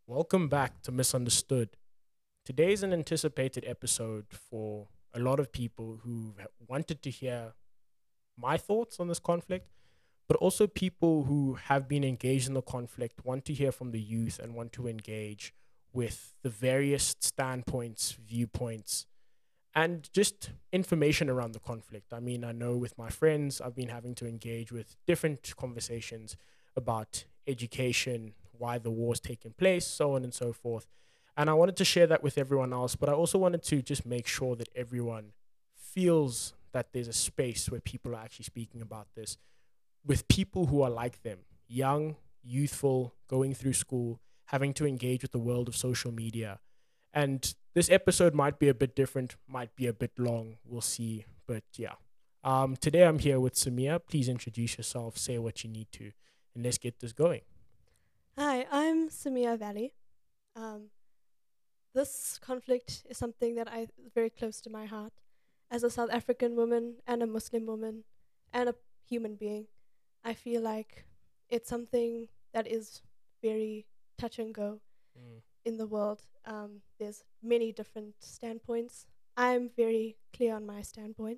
Welcome back to Misunderstood. Today is an anticipated episode for a lot of people who wanted to hear my thoughts on this conflict, but also people who have been engaged in the conflict, want to hear from the youth, and want to engage with the various standpoints, viewpoints, and just information around the conflict. I mean, I know with my friends, I've been having to engage with different conversations about education, why the war's taking place, so on and so forth. And I wanted to share that with everyone else, but I also wanted to just make sure that everyone feels that there's a space where people are actually speaking about this with people who are like them, young, youthful, going through school, having to engage with the world of social media. And this episode might be a bit different, might be a bit long. We'll see. But yeah. Today I'm here with Samia. Please introduce yourself, say what you need to, and let's get this going. Hi, I'm Samia Valley. Um, this conflict is something that I very close to my heart. As a South African woman and a Muslim woman and a human being, I feel like it's something that is very touch and go Mm. in the world. There's many different standpoints. I'm very clear on my standpoint,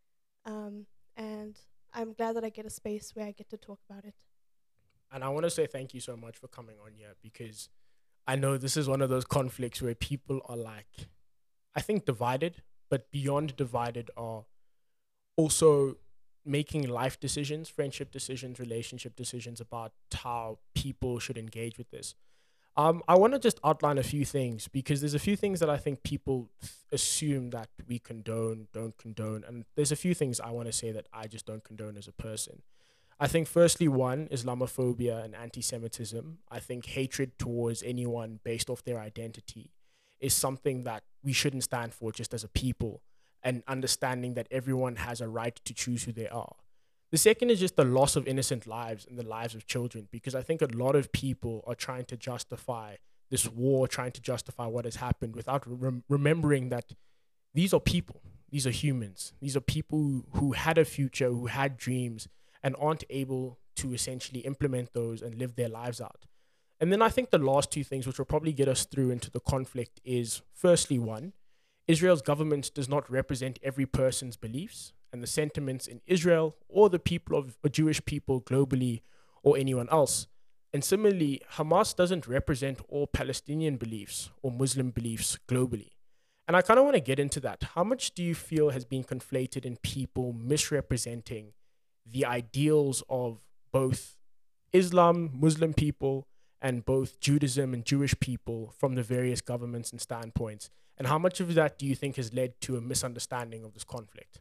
um, and I'm glad that I get a space where I get to talk about it. And I want to say thank you so much for coming on here because I know this is one of those conflicts where people are like, I think divided, but beyond divided are also making life decisions, friendship decisions, relationship decisions about how people should engage with this. I want to just outline a few things because there's a few things that I think people assume that we condone, don't condone, and there's a few things I want to say that I just don't condone as a person. I think, firstly, one, Islamophobia and anti Semitism. I think hatred towards anyone based off their identity is something that we shouldn't stand for just as a people, and understanding that everyone has a right to choose who they are. The second is just the loss of innocent lives and the lives of children, because I think a lot of people are trying to justify this war, trying to justify what has happened without remembering that these are people, these are humans, these are people who had a future, who had dreams, and aren't able to essentially implement those and live their lives out. And then I think the last two things, which will probably get us through into the conflict, is firstly, one, Israel's government does not represent every person's beliefs and the sentiments in Israel or the people of or Jewish people globally or anyone else. And similarly, Hamas doesn't represent all Palestinian beliefs or Muslim beliefs globally. And I kind of want to get into that. How much do you feel has been conflated in people misrepresenting the ideals of both Islam, Muslim people, and both Judaism and Jewish people from the various governments and standpoints? And how much of that do you think has led to a misunderstanding of this conflict?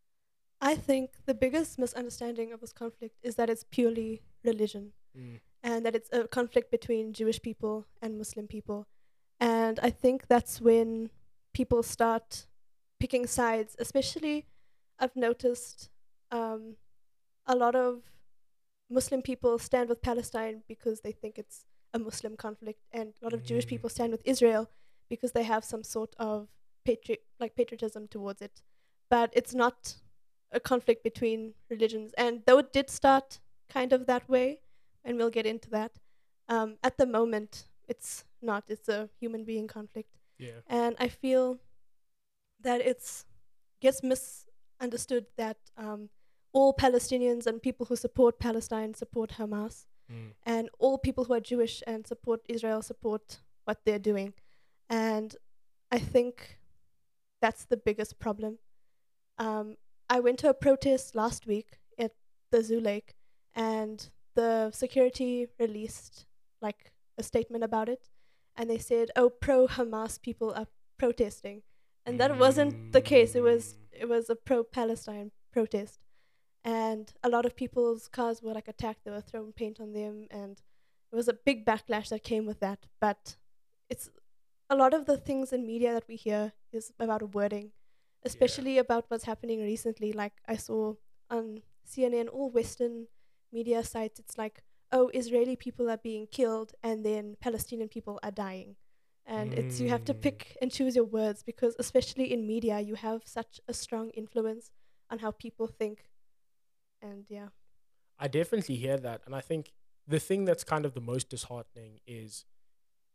I think the biggest misunderstanding of this conflict is that it's purely religion Mm. and that it's a conflict between Jewish people and Muslim people. And I think that's when people start picking sides, especially I've noticed um, a lot of Muslim people stand with Palestine because they think it's a Muslim conflict, and a lot of Jewish Mm. people stand with Israel because they have some sort of patriotism towards it. But it's not a conflict between religions, and though it did start kind of that way, and we'll get into that. At the moment, it's not. It's a human being conflict, Yeah. and I feel that it's gets misunderstood that all Palestinians and people who support Palestine support Hamas, Mm. and all people who are Jewish and support Israel support what they're doing. And I think that's the biggest problem. Um, I went to a protest last week at the Zoo Lake, and the security released like a statement about it, and they said, "Oh, pro-Hamas people are protesting," and that wasn't the case. Mm. It was a pro-Palestine protest, and a lot of people's cars were like attacked. They were throwing paint on them, and it was a big backlash that came with that. But it's a lot of the things in media that we hear is about wording, Yeah. especially about what's happening recently. Like I saw on CNN, all Western media sites, it's like, oh, Israeli people are being killed and then Palestinian people are dying. And it's you have to Mm. pick and choose your words because especially in media you have such a strong influence on how people think. And yeah. I definitely hear that. And I think the thing that's kind of the most disheartening is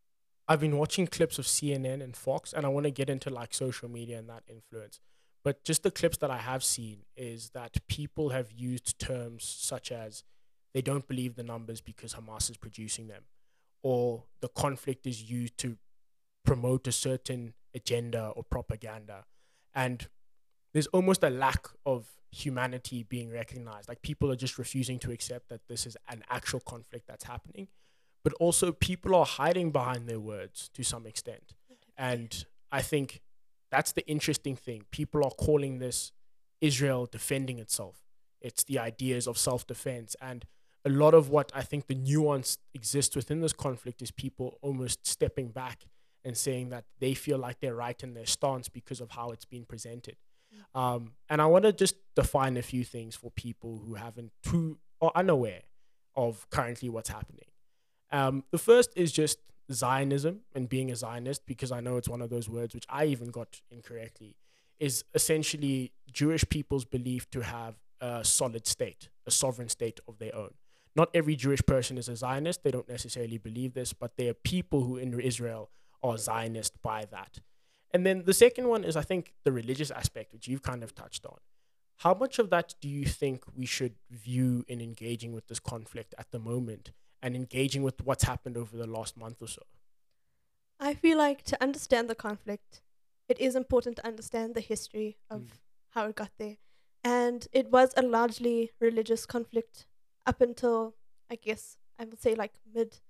I've been watching clips of CNN and Fox, and I want to get into like social media and that influence. But just the clips that I have seen is that people have used terms such as they don't believe the numbers because Hamas is producing them, or the conflict is used to promote a certain agenda or propaganda. And there's almost a lack of humanity being recognized. Like people are just refusing to accept that this is an actual conflict that's happening. But also, people are hiding behind their words to some extent. And I think that's the interesting thing. People are calling this Israel defending itself. It's the ideas of self defense. And a lot of what I think the nuance exists within this conflict is people almost stepping back and saying that they feel like they're right in their stance because of how it's been presented. And I want to just define a few things for people who are unaware of currently what's happening. The first is just Zionism and being a Zionist, because I know it's one of those words which I even got incorrectly, is essentially Jewish people's belief to have a solid state, a sovereign state of their own. Not every Jewish person is a Zionist. They don't necessarily believe this, but there are people who in Israel are Zionist by that. And then the second one is, I think, the religious aspect, which you've kind of touched on. How much of that do you think we should view in engaging with this conflict at the moment and engaging with what's happened over the last month or so? I feel like to understand the conflict, it is important to understand the history of how it got there. And it was a largely religious conflict up until, I guess, I would say like mid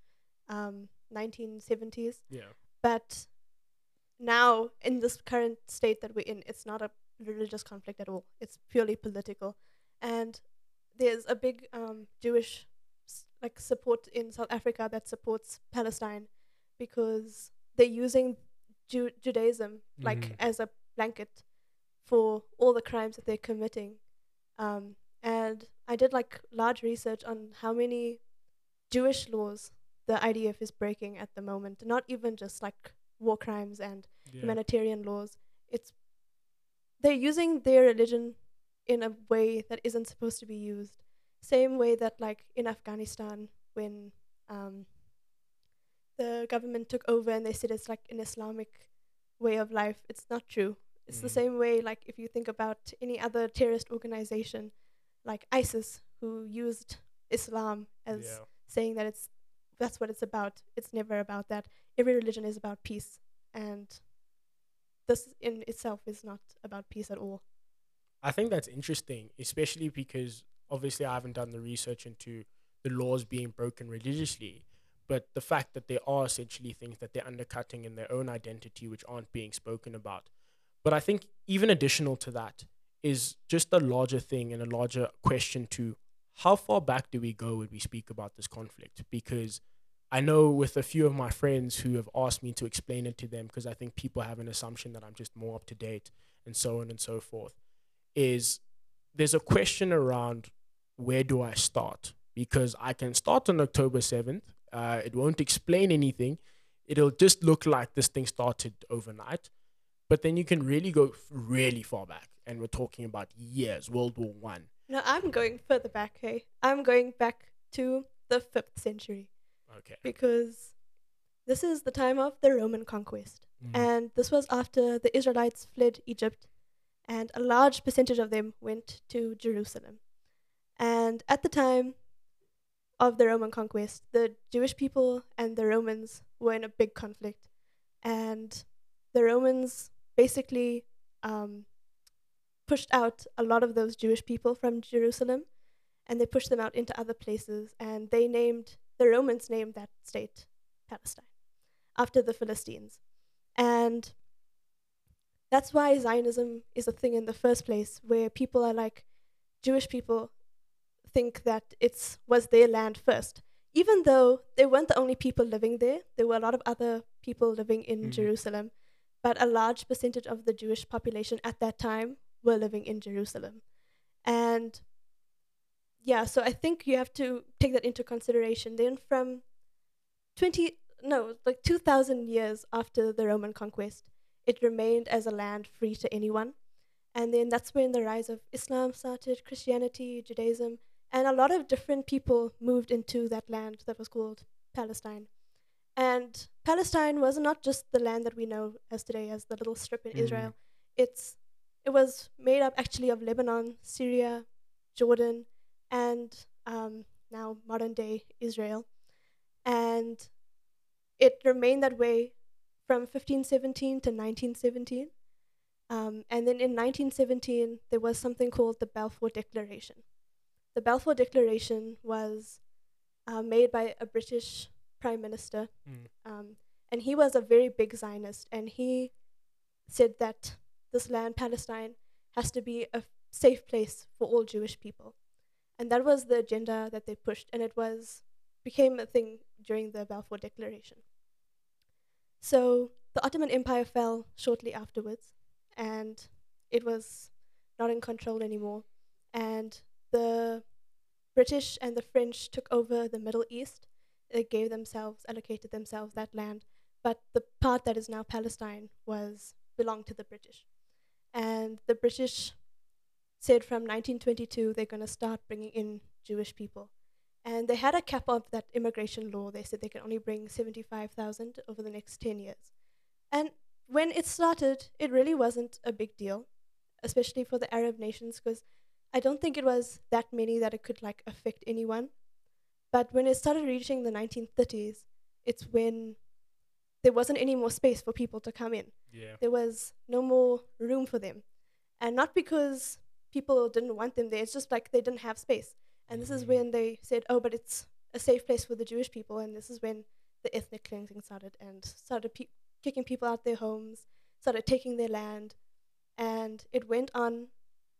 1970s. Yeah. But now, in this current state that we're in, it's not a religious conflict at all. It's purely political. And there's a big Jewish support in South Africa that supports Palestine because they're using Judaism as a blanket for all the crimes that they're committing. And I did large research on how many Jewish laws the IDF is breaking at the moment. Not even just war crimes and humanitarian laws. They're using their religion in a way that isn't supposed to be used. Same way that in Afghanistan, when the government took over and they said it's an Islamic way of life. It's not true. It's the same way if you think about any other terrorist organization like ISIS, who used Islam as saying that that's what it's about. It's never about that. Every religion is about peace, and this in itself is not about peace at all. I think that's interesting, especially because obviously I haven't done the research into the laws being broken religiously, but the fact that there are essentially things that they're undercutting in their own identity which aren't being spoken about. But I think even additional to that is just a larger thing and a larger question to how far back do we go when we speak about this conflict? Because I know with a few of my friends who have asked me to explain it to them, because I think people have an assumption that I'm just more up to date and so on and so forth, is there's a question around where do I start? Because I can start on October 7th. It won't explain anything. It'll just look like this thing started overnight. But then you can really go really far back. And we're talking about years, World War I. No, I'm going further back, hey. I'm going back to the 5th century. Okay. Because this is the time of the Roman conquest. And this was after the Israelites fled Egypt. And a large percentage of them went to Jerusalem. And at the time of the Roman conquest, the Jewish people and the Romans were in a big conflict. And the Romans basically pushed out a lot of those Jewish people from Jerusalem, and they pushed them out into other places. And the Romans named that state Palestine after the Philistines. And that's why Zionism is a thing in the first place, where people are Jewish people think that it was their land first. Even though they weren't the only people living there, there were a lot of other people living in Jerusalem, but a large percentage of the Jewish population at that time were living in Jerusalem. And so I think you have to take that into consideration. Then from 2,000 years after the Roman conquest, it remained as a land free to anyone. And then that's when the rise of Islam started, Christianity, Judaism, and a lot of different people moved into that land that was called Palestine. And Palestine was not just the land that we know as today as the little strip in Mm. Israel. It's it was made up actually of Lebanon, Syria, Jordan, and now modern day Israel. And it remained that way from 1517 to 1917. And then in 1917, there was something called the Balfour Declaration. The Balfour Declaration was made by a British prime minister, Mm. um, and he was a very big Zionist, and he said that this land, Palestine, has to be a safe place for all Jewish people, and that was the agenda that they pushed, and it was became a thing during the Balfour Declaration. So the Ottoman Empire fell shortly afterwards, and it was not in control anymore, and the British and the French took over the Middle East. They gave themselves, allocated themselves that land, but the part that is now Palestine was belonged to the British. And the British said from 1922 they're going to start bringing in Jewish people. And they had a cap of that immigration law. They said they can only bring 75,000 over the next 10 years. And when it started, it really wasn't a big deal, especially for the Arab nations, because I don't think it was that many that it could like affect anyone. But when it started reaching the 1930s, it's when there wasn't any more space for people to come in. Yeah. There was no more room for them. And not because people didn't want them there, it's just like they didn't have space. And this is Mm. when they said, oh, but it's a safe place for the Jewish people. And this is when the ethnic cleansing started and started kicking people out their homes, started taking their land. And it went on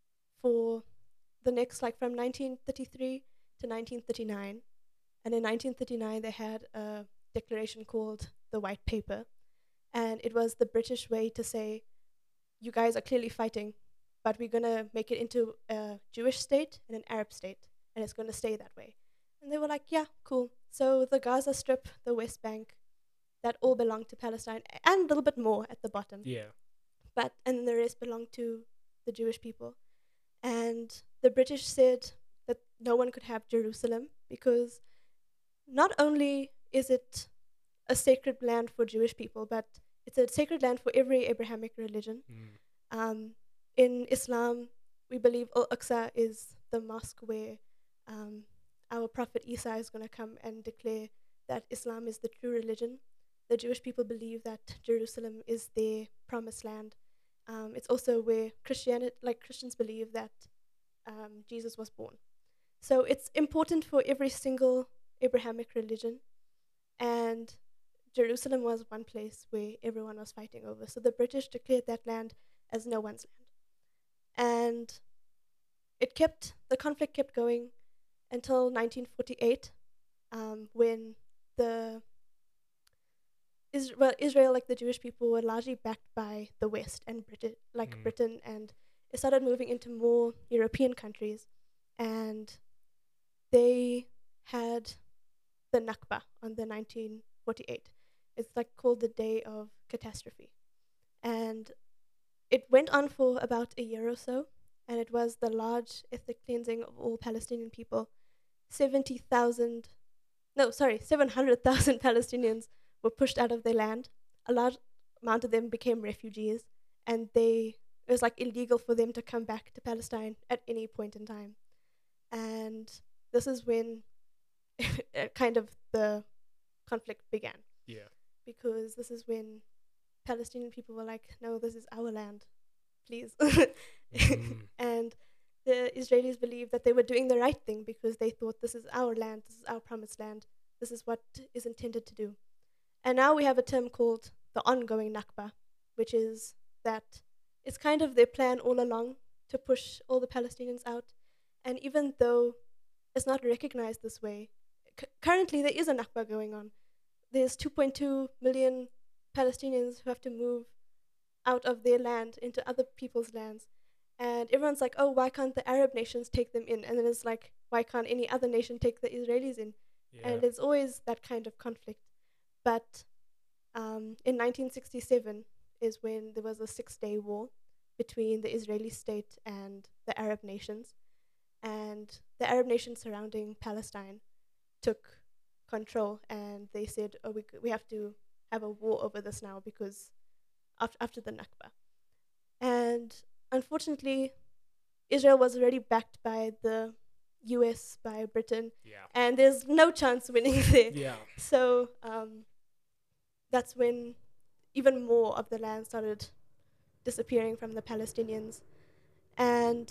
for the next, like from 1933 to 1939. And in 1939, they had a declaration called the White Paper. And it was the British way to say, you guys are clearly fighting, but we're going to make it into a Jewish state and an Arab state, and it's going to stay that way. And they were like, yeah, cool. So the Gaza Strip, the West Bank, that all belonged to Palestine, and a little bit more at the bottom. Yeah. But and the rest belonged to the Jewish people. And the British said that no one could have Jerusalem because not only is it a sacred land for Jewish people, but it's a sacred land for every Abrahamic religion. Mm. Um, in Islam, we believe Al Aqsa is the mosque where um, our Prophet Isa is going to come and declare that Islam is the true religion. The Jewish people believe that Jerusalem is their promised land. It's also where Christians believe that Jesus was born. So it's important for every single Abrahamic religion, and Jerusalem was one place where everyone was fighting over. So the British declared that land as no one's land. And the conflict kept going until 1948, when the Israel, like the Jewish people, were largely backed by the West and Mm. Britain, and it started moving into more European countries, and they had the Nakba on the 1948. It's like called the Day of Catastrophe, and it went on for about a year or so, and it was the large ethnic cleansing of all Palestinian people. 70,000, no, sorry, 700,000 Palestinians were pushed out of their land. A large amount of them became refugees, and it was like illegal for them to come back to Palestine at any point in time. And this is when kind of the conflict began, Yeah. because this is when Palestinian people were like, no, this is our land, please. Mm. And the Israelis believed that they were doing the right thing because they thought this is our land, this is our promised land, this is what is intended to do. And now we have a term called the ongoing Nakba, which is that it's kind of their plan all along to push all the Palestinians out. And even though it's not recognized this way, currently there is a Nakba going on. There's 2.2 million Palestinians who have to move out of their land into other people's lands. And everyone's like, oh, why can't the Arab nations take them in? And then it's like, why can't any other nation take the Israelis in? Yeah. And it's always that kind of conflict. But in 1967 is when there was a 6-day war between the Israeli state and the Arab nations. And the Arab nations surrounding Palestine took control, and they said, "Oh, we have to have a war over this now because after the Nakba." And unfortunately, Israel was already backed by the U.S., by Britain, Yeah. and there's no chance winning there. Yeah. So that's when even more of the land started disappearing from the Palestinians. And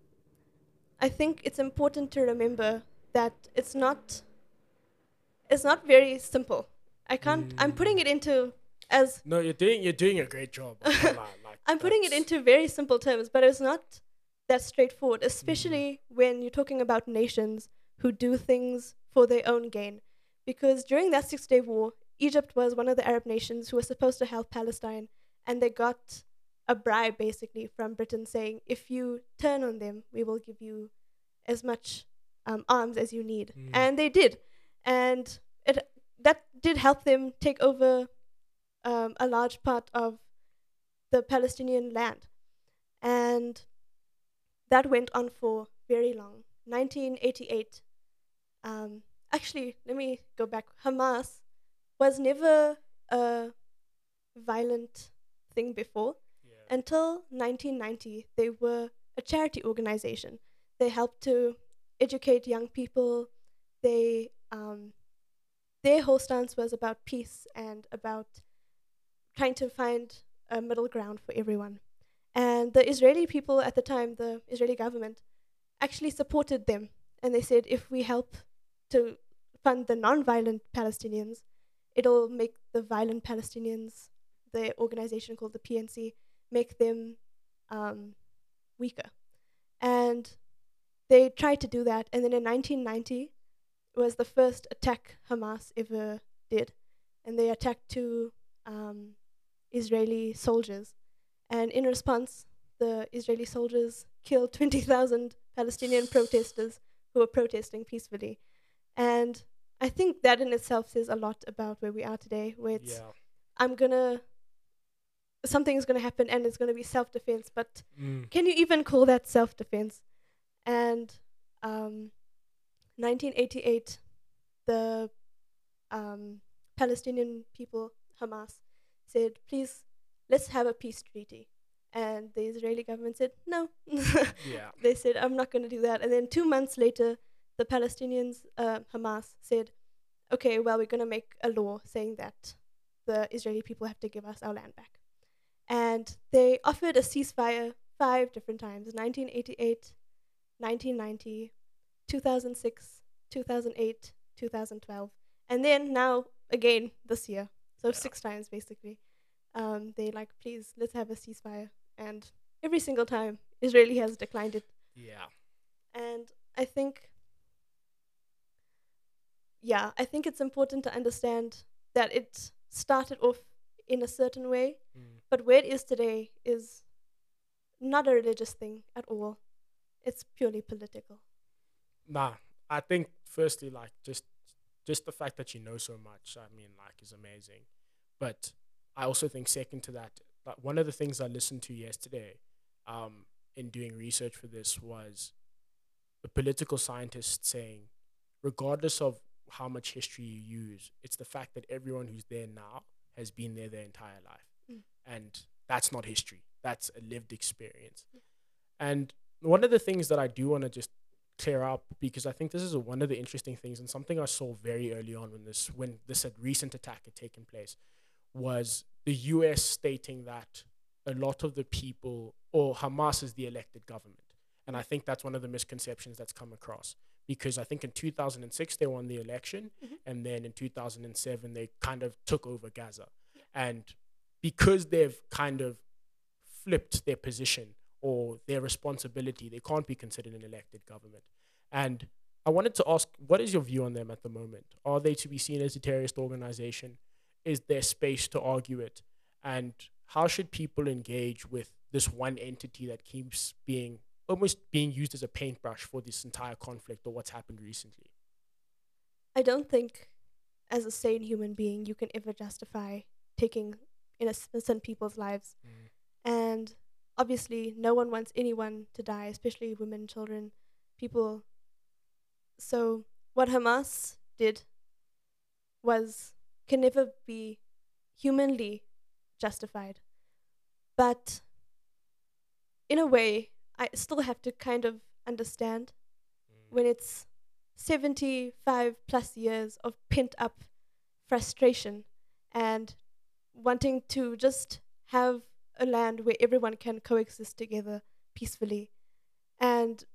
I think it's important to remember that it's not very simple. I'm putting it into as No, you're doing a great job. I can't lie. Like, I'm putting it that's- into very simple terms, but it's not that straightforward, especially when you're talking about nations who do things for their own gain. Because during that 6 Day War, Egypt was one of the Arab nations who was supposed to help Palestine, and they got a bribe basically from Britain saying, if you turn on them, we will give you as much arms as you need. And they did. And that did help them take over a large part of the Palestinian land. And that went on for very long. 1988. Actually, let me go back. Hamas was never a violent thing before. Yeah. Until 1990, they were a charity organization. They helped to educate young people. They their whole stance was about peace and about trying to find a middle ground for everyone. And the Israeli people at the time, the Israeli government, actually supported them. And they said, if we help to fund the non-violent Palestinians, it'll make the violent Palestinians, the organization called the PNC, make them weaker. And they tried to do that. And then in 1990 was the first attack Hamas ever did. And they attacked two Israeli soldiers. And in response, the Israeli soldiers killed 20,000 Palestinian protesters who were protesting peacefully. And I think that in itself says a lot about where we are today, where it's, Yeah. something's gonna happen and it's gonna be self-defense, but Mm. can you even call that self-defense? And 1988, the Palestinian people, Hamas, said, please, let's have a peace treaty. And the Israeli government said, no. Yeah. They said, I'm not going to do that. And then 2 months later, the Palestinians, Hamas, said, okay, well, we're going to make a law saying that the Israeli people have to give us our land back. And they offered a ceasefire 5 different times: 1988, 1990, 2006, 2008, 2012. And then now again this year. So Yeah. 6 times basically. They like, please, let's have a ceasefire. And every single time, Israeli has declined it. Yeah. And I think it's important to understand that it started off in a certain way, but where it is today is not a religious thing at all. It's purely political. Nah, I think firstly, like just the fact that you know so much, I mean, like, is amazing. But I also think second to that, like, one of the things I listened to yesterday, in doing research for this, was a political scientist saying, regardless of how much history you use, it's the fact that everyone who's there now has been there their entire life. And that's not history. That's a lived experience. And one of the things that I do want to just clear up, because I think this is one of the interesting things and something I saw very early on when this recent attack had taken place, was the US stating that a lot of the people, or Hamas is the elected government. And I think that's one of the misconceptions that's come across, because I think in 2006 they won the election, and then in 2007 they kind of took over Gaza. And because they've kind of flipped their position or their responsibility, they can't be considered an elected government. And I wanted to ask, what is your view on them at the moment? Are they to be seen as a terrorist organization? Is there space to argue it? And how should people engage with this one entity that keeps almost being used as a paintbrush for this entire conflict or what's happened recently? I don't think, as a sane human being, you can ever justify taking innocent people's lives. And obviously, no one wants anyone to die, especially women, children, people. So what Hamas did can never be humanly justified. But in a way, I still have to kind of understand when it's 75 plus years of pent up frustration and wanting to just have a land where everyone can coexist together peacefully. And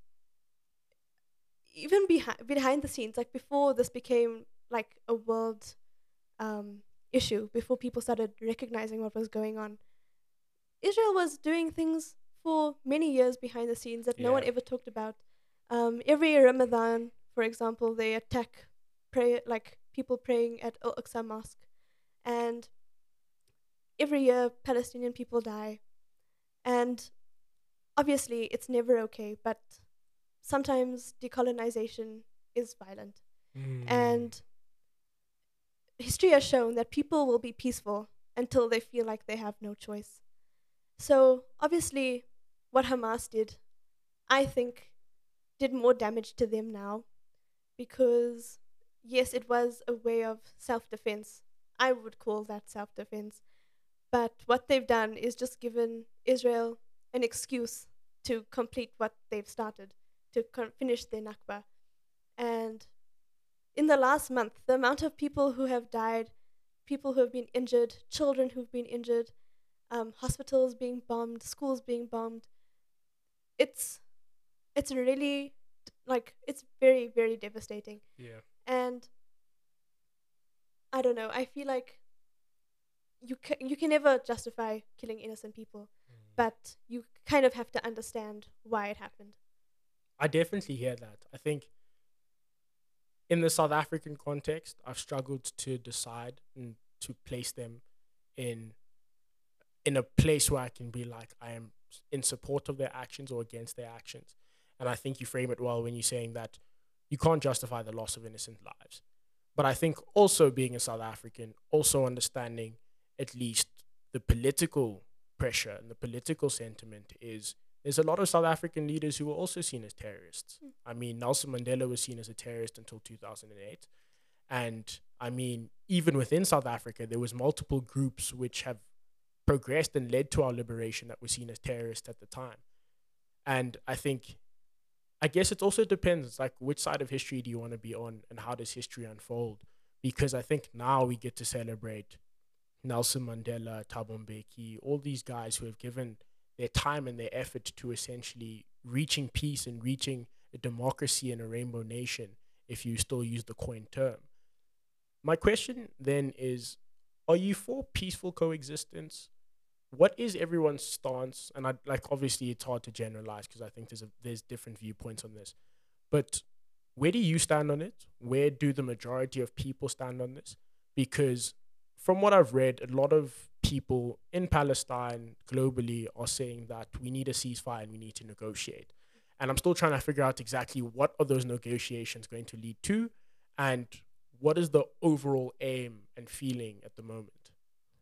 even behind the scenes, like before this became like a world issue, before people started recognizing what was going on, Israel was doing things for many years behind the scenes that no one Yeah. ever talked about. Every Ramadan, for example, they attack pray like people praying at Al Aqsa Mosque, and every year Palestinian people die. And obviously, it's never okay, but sometimes decolonization is violent. Mm. And history has shown that people will be peaceful until they feel like they have no choice. So, obviously, what Hamas did, I think, did more damage to them now because, yes, it was a way of self defense. I would call that self defense. But what they've done is just given Israel an excuse to complete what they've started, to finish their Nakba. And in the last month, the amount of people who have died, people who have been injured, children who've been injured, hospitals being bombed, schools being bombed, it's it's really like it's very very devastating. Yeah. And I don't know. I feel like you can never justify killing innocent people, but you kind of have to understand why it happened. I definitely hear that. I think in the South African context, I've struggled to decide and to place them in a place where I can be like I am in support of their actions or against their actions. And I think you frame it well when you're saying that you can't justify the loss of innocent lives. But I think also being a South African, also understanding at least the political pressure and the political sentiment is there's a lot of South African leaders who were also seen as terrorists. Mm. I mean, Nelson Mandela was seen as a terrorist until 2008. And I mean, even within South Africa, there was multiple groups which have progressed and led to our liberation that were seen as terrorists at the time. And I guess it also depends, like which side of history do you want to be on, and how does history unfold? Because I think now we get to celebrate Nelson Mandela, Thabo Mbeki, all these guys who have given their time and their effort to essentially reaching peace and reaching a democracy and a rainbow nation, if you still use the coin term. My question then is, are you for peaceful coexistence? What is everyone's stance? And I like obviously it's hard to generalize because I think there's different viewpoints on this. But where do you stand on it? Where do the majority of people stand on this? Because from what I've read, a lot of people in Palestine globally are saying that we need a ceasefire and we need to negotiate. And I'm still trying to figure out exactly what are those negotiations going to lead to, and what is the overall aim and feeling at the moment.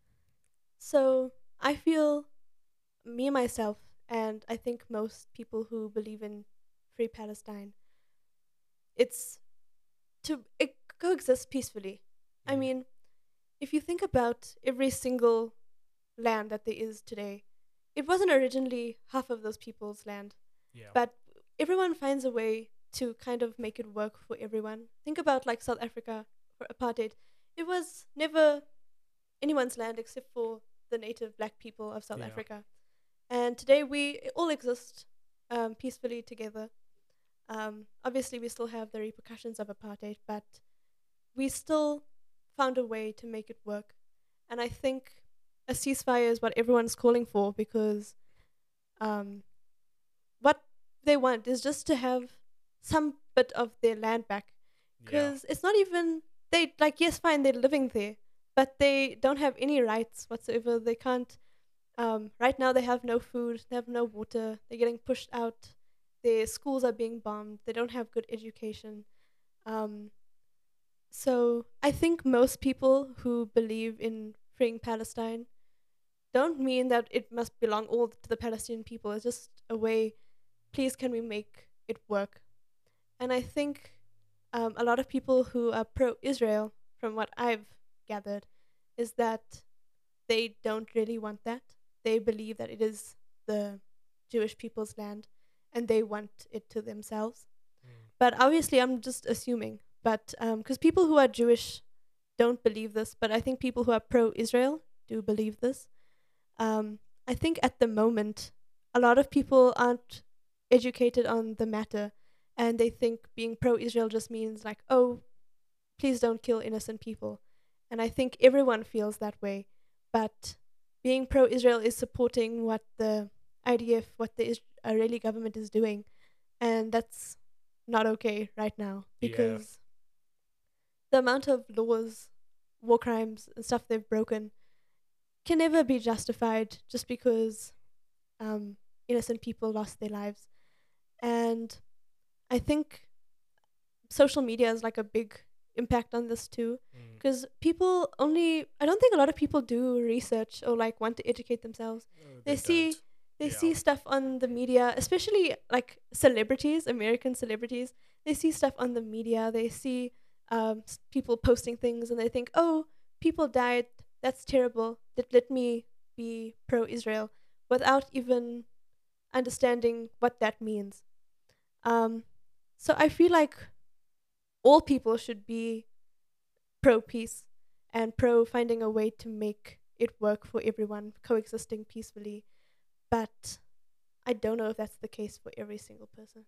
So I feel me myself, and I think most people who believe in free Palestine, it's to coexist peacefully. I Mm. mean, if you think about every single land that there is today, it wasn't originally half of those people's land, Yeah. but everyone finds a way to kind of make it work for everyone. Think about like South Africa for apartheid. It was never anyone's land except for the native black people of South Yeah. Africa. And today we all exist peacefully together. Obviously, we still have the repercussions of apartheid, but we still found a way to make it work. And I think a ceasefire is what everyone's calling for because um, what they want is just to have some bit of their land back. Yeah. Because it's not even, they, like, yes, fine, they're living there, but they don't have any rights whatsoever. They can't, right now, they have no food, they have no water, they're getting pushed out, their schools are being bombed, they don't have good education. Um, so I think most people who believe in freeing Palestine don't mean that it must belong all to the Palestinian people. It's just a way, please, can we make it work? And I think a lot of people who are pro Israel from what I've gathered, is that they don't really want that. They believe that it is the Jewish people's land and they want it to themselves. But obviously, I'm just assuming. But because people who are Jewish don't believe this, but I think people who are pro-Israel do believe this. I think at the moment, a lot of people aren't educated on the matter, and they think being pro-Israel just means like, oh, please don't kill innocent people. And I think everyone feels that way. But being pro-Israel is supporting what the IDF, what the Israeli government is doing, and that's not okay right now because the amount of laws, war crimes, and stuff they've broken can never be justified just because innocent people lost their lives. And I think social media is like a big impact on this too, because people only, I don't think a lot of people do research or like want to educate themselves. No, They see don't. they Yeah. see stuff on the media, especially like celebrities, American celebrities. They see stuff on the media. They see people posting things, and they think, "Oh, people died. That's terrible. Let me be pro-Israel," without even understanding what that means. So I feel like all people should be pro-peace and pro finding a way to make it work for everyone, coexisting peacefully. But I don't know if that's the case for every single person.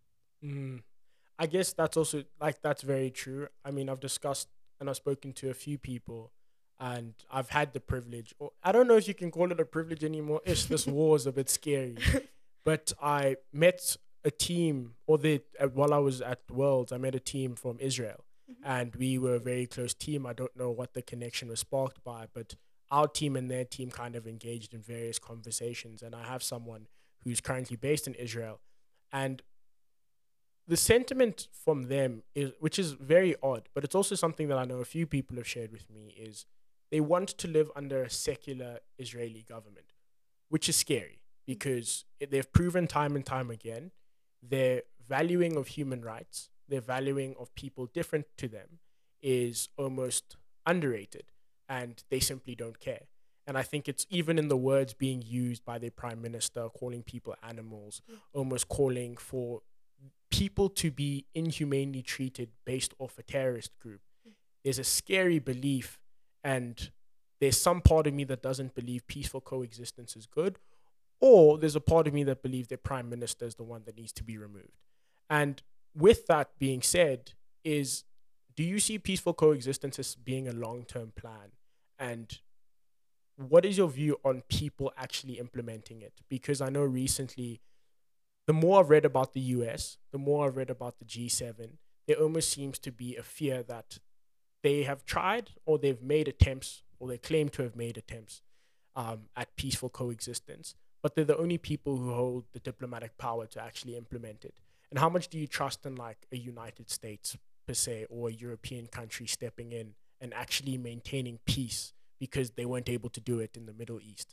I guess that's also like that's very true. I mean, I've discussed and I've spoken to a few people, and I've had the privilege, or I don't know if you can call it a privilege anymore. Ish, this war is a bit scary. But I met a team, or while I was at Worlds, I met a team from Israel, and we were a very close team. I don't know what the connection was sparked by, but our team and their team kind of engaged in various conversations. And I have someone who's currently based in Israel, and the sentiment from them is, which is very odd, but it's also something that I know a few people have shared with me, is they want to live under a secular Israeli government, which is scary because they've proven time and time again their valuing of human rights, their valuing of people different to them is almost underrated, and they simply don't care. And I think it's even in the words being used by their prime minister, calling people animals, almost calling for people to be inhumanely treated based off a terrorist group. There's a scary belief, and there's some part of me that doesn't believe peaceful coexistence is good, or there's a part of me that believes their prime minister is the one that needs to be removed. And with that being said, do you see peaceful coexistence as being a long-term plan? And what is your view on people actually implementing it? Because I know recently, the more I've read about the US, the more I've read about the G7, there almost seems to be a fear that they have tried, or they've made attempts, or they claim to have made attempts at peaceful coexistence, but they're the only people who hold the diplomatic power to actually implement it. And how much do you trust in like a United States per se, or a European country stepping in and actually maintaining peace because they weren't able to do it in the Middle East?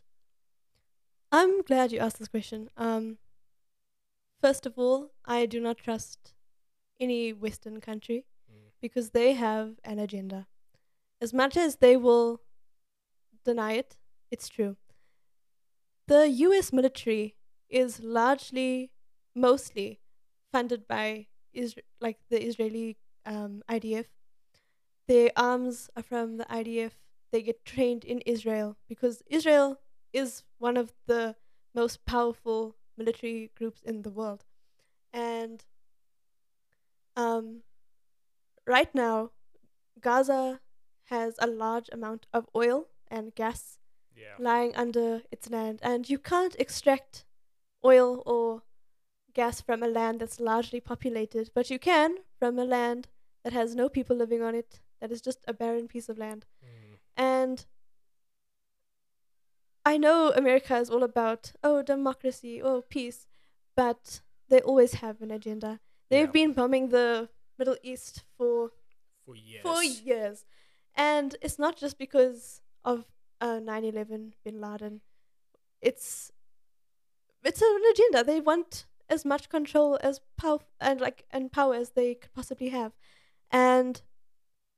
I'm glad you asked this question. First of all, I do not trust any Western country because they have an agenda. As much as they will deny it, it's true. The US military is mostly funded by like the Israeli IDF. Their arms are from the IDF. They get trained in Israel because Israel is one of the most powerful military groups in the world. And right now, Gaza has a large amount of oil and gas lying under its land, and you can't extract oil or gas from a land that's largely populated, but you can from a land that has no people living on it, that is just a barren piece of land. And I know America is all about, oh, democracy, oh, peace, but they always have an agenda. They've been bombing the Middle East for years. 4 years. And it's not just because of 9/11, Bin Laden. It's an agenda. They want as much control as power and power as they could possibly have. And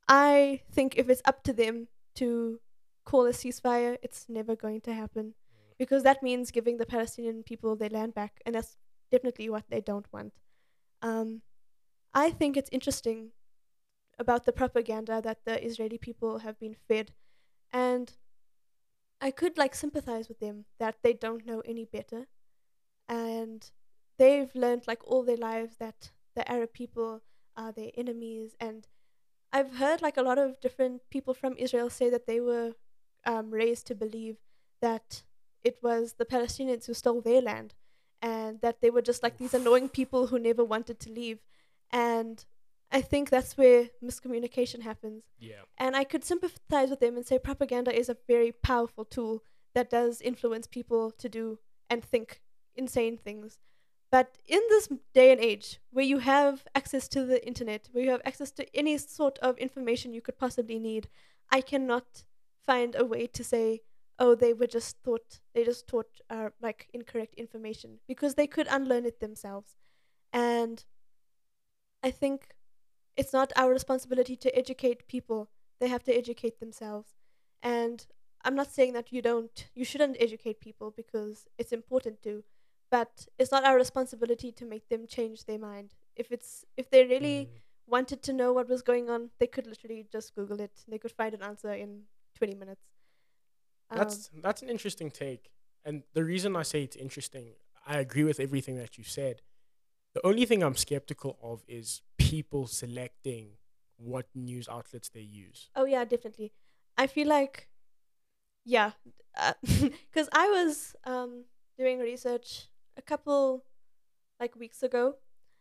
I think if it's up to them to call a ceasefire, it's never going to happen because that means giving the Palestinian people their land back, and that's definitely what they don't want. Um, I think it's interesting about the propaganda that the Israeli people have been fed, and I could like sympathize with them that they don't know any better, and they've learned like all their lives that the Arab people are their enemies. And I've heard like a lot of different people from Israel say that they were raised to believe that it was the Palestinians who stole their land, and that they were just like these annoying people who never wanted to leave. And I think that's where miscommunication happens. Yeah. And I could sympathize with them and say propaganda is a very powerful tool that does influence people to do and think insane things. But in this day and age, where you have access to the internet, where you have access to any sort of information you could possibly need, I cannot find a way to say, oh, they just taught like incorrect information, because they could unlearn it themselves. And I think it's not our responsibility to educate people. They have to educate themselves. And I'm not saying that you shouldn't educate people, because it's important to, but it's not our responsibility to make them change their mind. If they really Mm. wanted to know what was going on, they could literally just Google it. They could find an answer in 20 minutes. Um, That's an interesting take. And the reason I say it's interesting, I agree with everything that you said. The only thing I'm skeptical of is people selecting what news outlets they use. oh yeah, definitely. I feel like, yeah, because I was doing research a couple like weeks ago,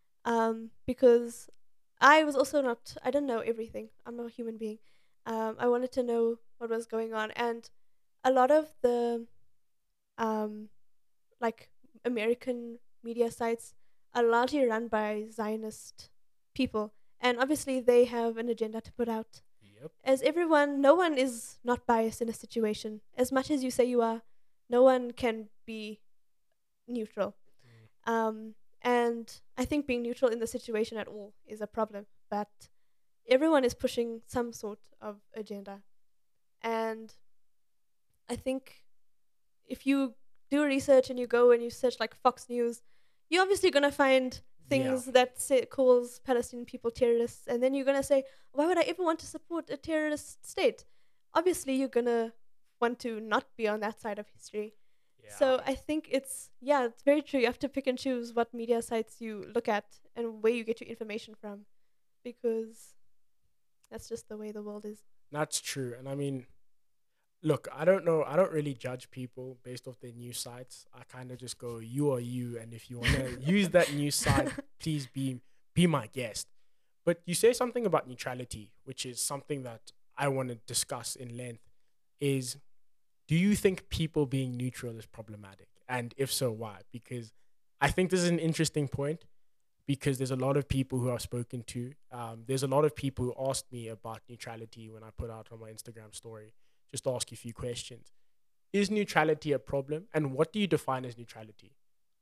because I was also not, I didn't know everything. I'm a human being. I wanted to know what was going on, and a lot of the um, like American media sites are largely run by Zionist people, and obviously they have an agenda to put out. Yep. As everyone, no one is not biased in a situation. As much as you say you are, no one can be neutral. Mm. And I think being neutral in the situation at all is a problem. But everyone is pushing some sort of agenda. And I think if you do research and you go and you search like Fox News, you're obviously going to find Yeah. things that calls Palestinian people terrorists. And then you're going to say, why would I ever want to support a terrorist state? Obviously, you're going to want to not be on that side of history. Yeah. So I think it's very true. You have to pick and choose what media sites you look at and where you get your information from, because that's just the way the world is. That's true. And I mean, look, I don't know. I don't really judge people based off their news sites. I kind of just go, you are you. And if you want to use that news site, please be my guest. But you say something about neutrality, which is something that I want to discuss in length. Is, do you think people being neutral is problematic? And if so, why? Because I think this is an interesting point, because there's a lot of people who I've spoken to. There's a lot of people who asked me about neutrality when I put out on my Instagram story, just to ask you a few questions. Is neutrality a problem? And what do you define as neutrality?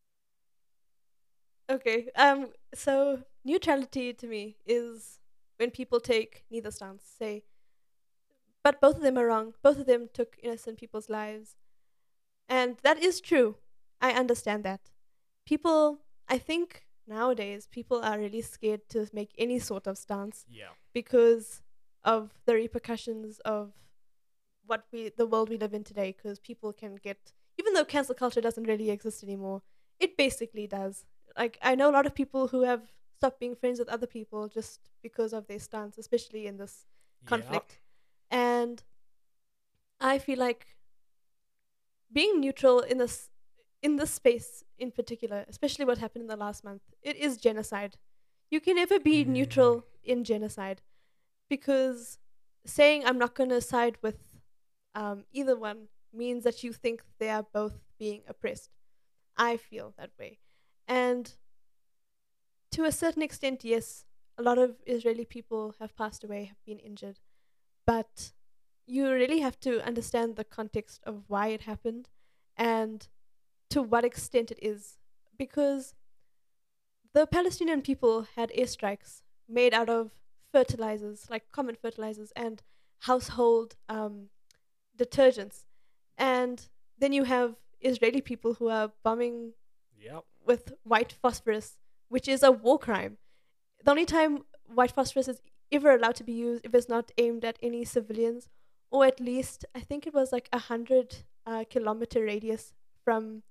Okay. So neutrality to me is when people take neither stance. Say, but both of them are wrong. Both of them took innocent people's lives, and that is true. I understand that. People, I think nowadays people are really scared to make any sort of stance Yeah. because of the repercussions of the world we live in today. Because people can get, even though cancel culture doesn't really exist anymore, it basically does. Like, I know a lot of people who have stopped being friends with other people just because of their stance, especially in this Yeah. conflict. And I feel like being neutral in this space in particular, especially what happened in the last month, it is genocide. You can never be Mm. neutral in genocide, because saying I'm not going to side with either one means that you think they are both being oppressed. I feel that way. And to a certain extent, yes, a lot of Israeli people have passed away, have been injured, but you really have to understand the context of why it happened and to what extent it is. Because the Palestinian people had airstrikes made out of fertilizers, like common fertilizers and household detergents. And then you have Israeli people who are bombing Yep. with white phosphorus, which is a war crime. The only time white phosphorus is ever allowed to be used if it's not aimed at any civilians, or at least I think it was like 100 kilometer radius from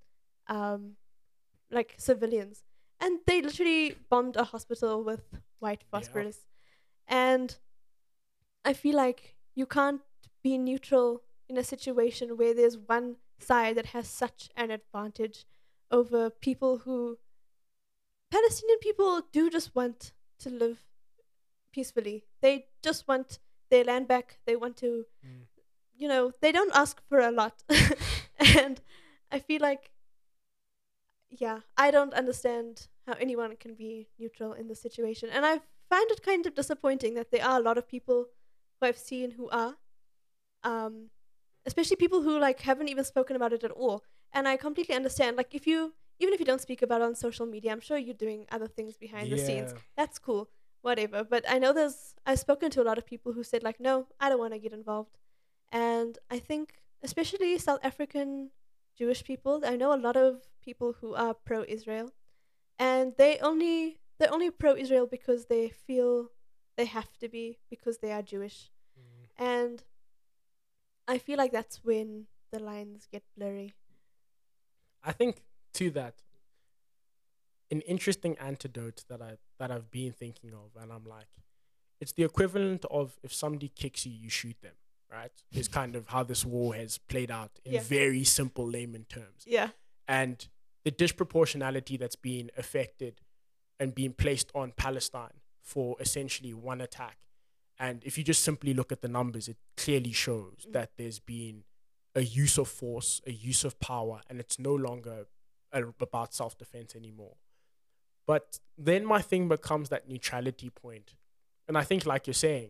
like civilians. And they literally bombed a hospital with white Yeah. phosphorus. And I feel like you can't be neutral in a situation where there's one side that has such an advantage over people who Palestinian people do just want to live peacefully. They just want their land back. They want to, Mm. they don't ask for a lot. And I feel like, yeah, I don't understand how anyone can be neutral in this situation. And I find it kind of disappointing that there are a lot of people who I've seen who are, um, especially people who like haven't even spoken about it at all. And I completely understand. Like, even if you don't speak about it on social media, I'm sure you're doing other things behind the scenes. Yeah. That's cool, whatever. But I know I've spoken to a lot of people who said like, no, I don't want to get involved. And I think, especially South African Jewish people, I know a lot of people who are pro-Israel, and they're only pro-Israel because they feel they have to be because they are Jewish. Mm. And I feel like that's when the lines get blurry. I think to that, an interesting antidote that I've been thinking of, and I'm like, it's the equivalent of if somebody kicks you, you shoot them, right? Is kind of how this war has played out in Yeah. very simple layman terms. Yeah. And the disproportionality that's been affected and being placed on Palestine for essentially one attack. And if you just simply look at the numbers, it clearly shows that there's been a use of force, a use of power, and it's no longer about self defense anymore. But then my thing becomes that neutrality point. And I think, like you're saying,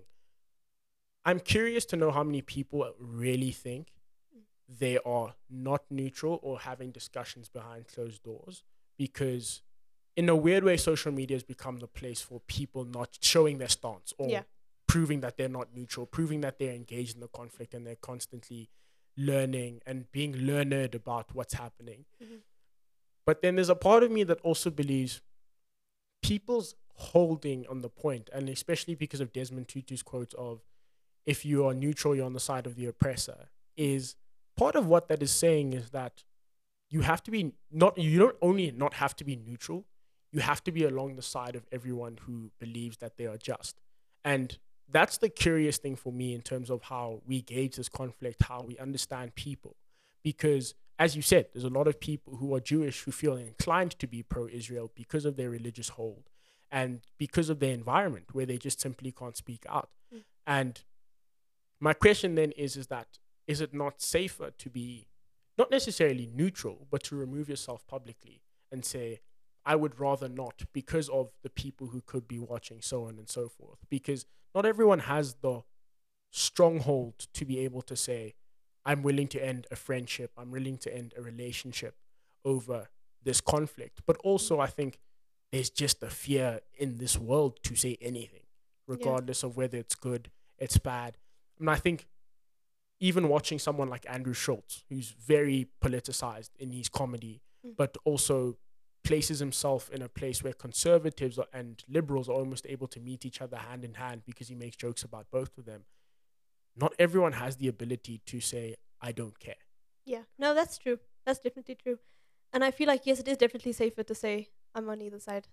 I'm curious to know how many people really think they are not neutral or having discussions behind closed doors, because in a weird way social media has become the place for people not showing their stance or Yeah. proving that they're not neutral, proving that they're engaged in the conflict and they're constantly learning and being learned about what's happening. Mhm. But then there's a part of me that also believes people's holding on the point, and especially because of Desmond Tutu's quote of, if you are neutral, you're on the side of the oppressor, is part of what that is saying is that you have to be not, you don't only not have to be neutral, you have to be along the side of everyone who believes that they are just. And that's the curious thing for me in terms of how we gauge this conflict, how we understand people. Because, as you said, there's a lot of people who are Jewish who feel inclined to be pro Israel because of their religious hold and because of their environment where they just simply can't speak out. Mm. And my question then is that, is it not safer to be not necessarily neutral, but to remove yourself publicly and say, I would rather not because of the people who could be watching, so on and so forth? Because not everyone has the stronghold to be able to say, I'm willing to end a friendship, I'm willing to end a relationship over this conflict. But also, I think there's just a fear in this world to say anything, Yeah. regardless of whether it's good, it's bad. And I think even watching someone like Andrew Schultz, who's very politicized in his comedy, Mm. but also places himself in a place where conservatives and liberals are almost able to meet each other hand in hand because he makes jokes about both of them. Not everyone has the ability to say, I don't care. Yeah. No, that's true. That's definitely true. And I feel like, yes, it is definitely safer to say I'm on either side.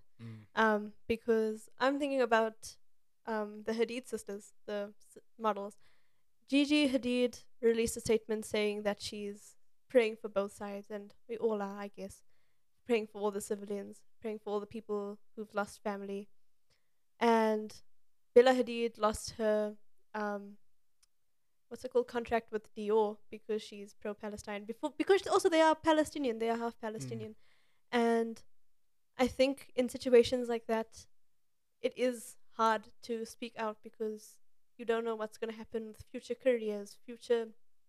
Because I'm thinking about the Hadid sisters, the models. Gigi Hadid released a statement saying that she's praying for both sides, and we all are, I guess, praying for all the civilians, praying for all the people who've lost family. And Bella Hadid lost her what's it called, contract with Dior because she's pro-Palestine. Because also they are Palestinian, they are half Palestinian, and I think in situations like that, it is hard to speak out because you don't know what's going to happen with future careers, future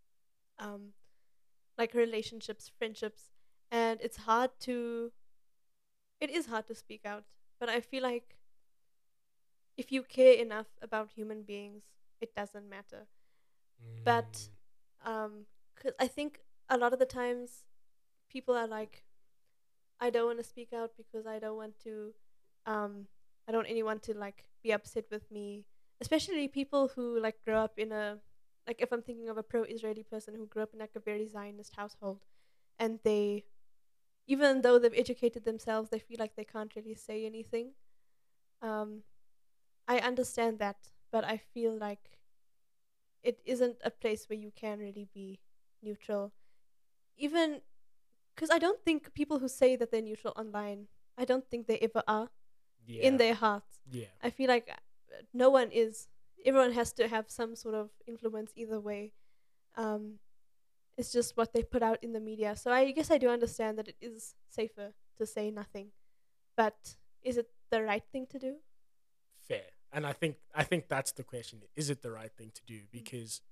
um, like relationships, friendships, and it is hard to speak out. But I feel like if you care enough about human beings, it doesn't matter. But 'cause I think a lot of the times people are like, I don't want to speak out because I don't want to, I don't want anyone to like be upset with me. Especially people who like grow up in a, like if I'm thinking of a pro-Israeli person who grew up in like a very Zionist household, and they, even though they've educated themselves, they feel like they can't really say anything. Um, I understand that, but I feel like it isn't a place where you can really be neutral. Even because I don't think people who say that they're neutral online, I don't think they ever are in Yeah. their hearts. Yeah. I feel like no one is. Everyone has to have some sort of influence either way. Um, it's just what they put out in the media. So I guess I do understand that it is safer to say nothing. But is it the right thing to do? Fair. And I think that's the question. Is it the right thing to do? Because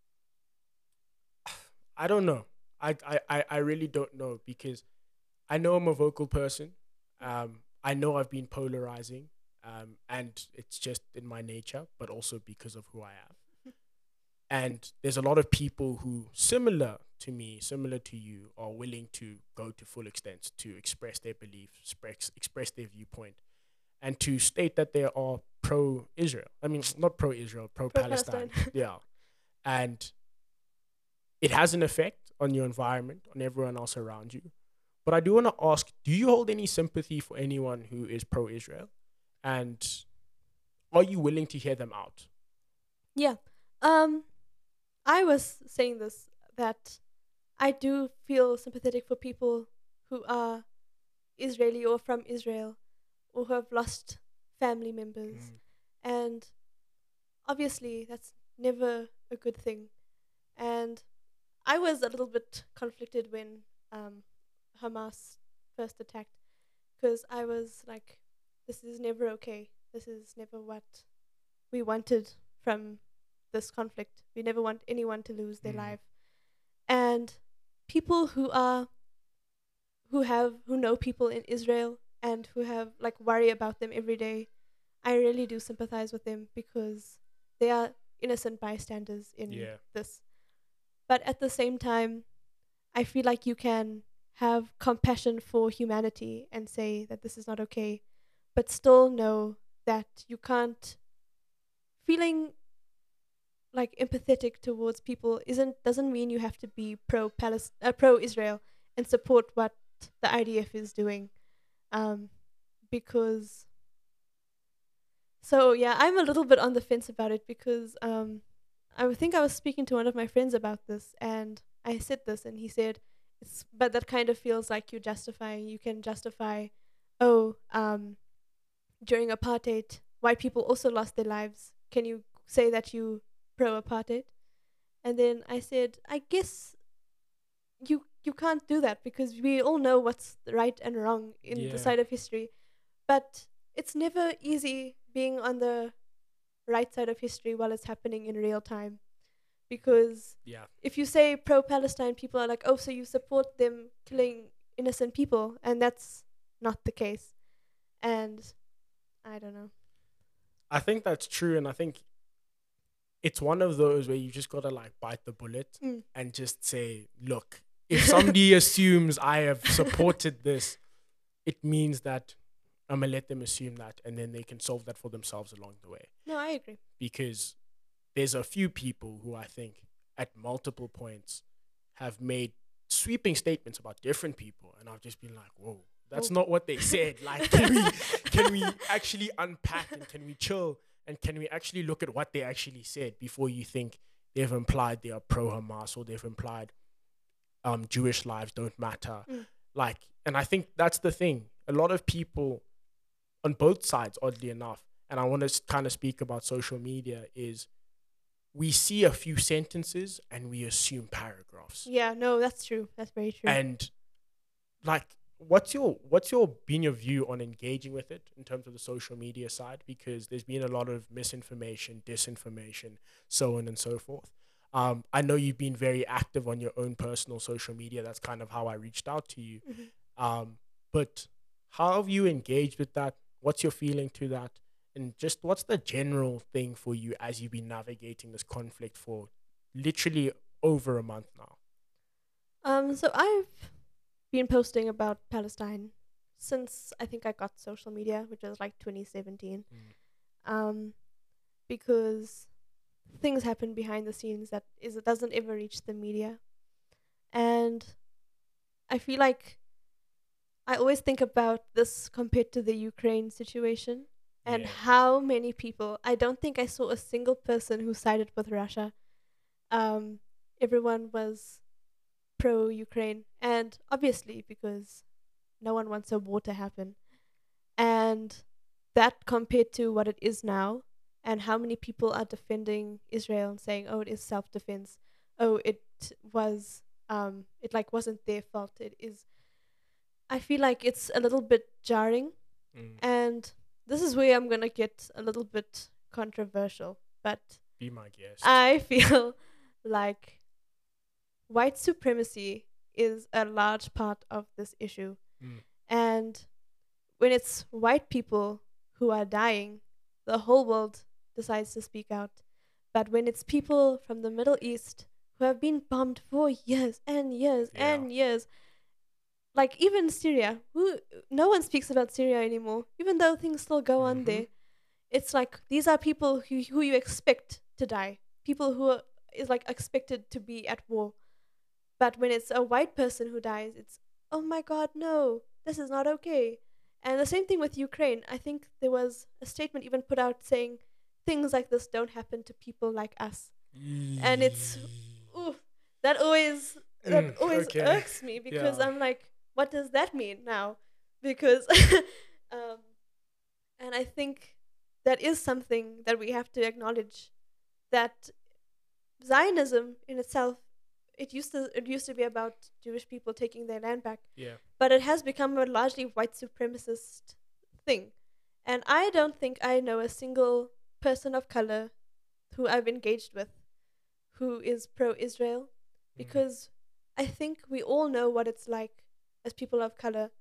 I don't know. I really don't know, because I know I'm a vocal person. I know I've been polarizing. And it's just in my nature, but also because of who I am. And there's a lot of people who, similar to me, similar to you, are willing to go to full extents to express their beliefs, express their viewpoint, and to state that they are pro-Israel. I mean, not pro-Israel, pro-Palestine. Pro-Palestine. Yeah. And it has an effect on your environment, on everyone else around you. But I do want to ask, do you hold any sympathy for anyone who is pro-Israel? And are you willing to hear them out? Yeah. I was saying this, that I do feel sympathetic for people who are Israeli or from Israel, or who have lost family members. And obviously that's never a good thing. And I was a little bit conflicted when Hamas first attacked, because I was like, this is never okay. This is never what we wanted from this conflict. We never want anyone to lose their life. And people who know people in Israel and who have like worry about them every day, I really do sympathize with them, because they are innocent bystanders in Yeah. this. But at the same time, I feel like you can have compassion for humanity and say that this is not okay, but still know that you can't. Feeling like empathetic towards people doesn't mean you have to be pro Israel and support what the IDF is doing, because. So yeah, I'm a little bit on the fence about it, because I think I was speaking to one of my friends about this, and I said this, and he said, but that kind of feels like you can justify, oh, during apartheid, white people also lost their lives. Can you say that you pro apartheid? And then I said, I guess you can't do that, because we all know what's right and wrong in the side of history, but it's never easy being on the right side of history while it's happening in real time. Because if you say pro-Palestine, people are like, oh, so you support them killing innocent people, and that's not the case. And I don't know. I think that's true, and I think it's one of those where you just gotta like bite the bullet and just say, look, if somebody assumes I have supported this, it means that I'm gonna let them assume that, and then they can solve that for themselves along the way. No, I agree. Because there's a few people who I think at multiple points have made sweeping statements about different people, and I've just been like, whoa, that's not what they said. Like, can we actually unpack, and can we chill, and can we actually look at what they actually said before you think they've implied they are pro-Hamas, or they've implied Jewish lives don't matter. Like, and I think that's the thing. A lot of people on both sides, oddly enough, and I want to kind of speak about social media, is we see a few sentences and we assume paragraphs. Yeah, no, that's true. That's very true. And like, what's your been your view on engaging with it in terms of the social media side? Because there's been a lot of misinformation, disinformation, so on and so forth. I know you've been very active on your own personal social media. That's kind of how I reached out to you. But how have you engaged with that? What's your feeling to that? And just what's the general thing for you as you've been navigating this conflict for literally over a month now? So I've been posting about Palestine since I think I got social media, which was like 2017. Um, because things happen behind the scenes that it doesn't ever reach the media, and I feel like I always think about this compared to the Ukraine situation and Yeah. how many people. I don't think I saw a single person who sided with Russia. Um, Everyone was pro Ukraine, and obviously because no one wants a war to happen. And that compared to what it is now, and how many people are defending Israel and saying, "Oh, it is self-defense. Oh, it was it like wasn't their fault. It is." I feel like it's a little bit jarring, Mm. and this is where I'm gonna get a little bit controversial. But Be my guest. I feel like white supremacy is a large part of this issue. Mm. And when it's white people who are dying, the whole world decides to speak out. But when it's people from the Middle East who have been bombed for years and years Yeah. and years, like even Syria, no one speaks about Syria anymore, even though things still go on Mhm. there. It's like these are people who you expect to die, people who is like expected to be at war. But when it's a white person who dies, it's, oh my god, no, this is not okay. And the same thing with Ukraine. I think there was a statement even put out saying things like this don't happen to people like us. And it's, ooh, that always Okay. irks me because Yeah. I'm like, what does that mean now? Because, um, and I think that is something that we have to acknowledge, that Zionism in itself, it used to be about Jewish people taking their land back, Yeah. but it has become a largely white supremacist thing. And I don't think I know a single person of color who I've engaged with who is pro Israel, Mhm. because I think we all know what it's like as people of color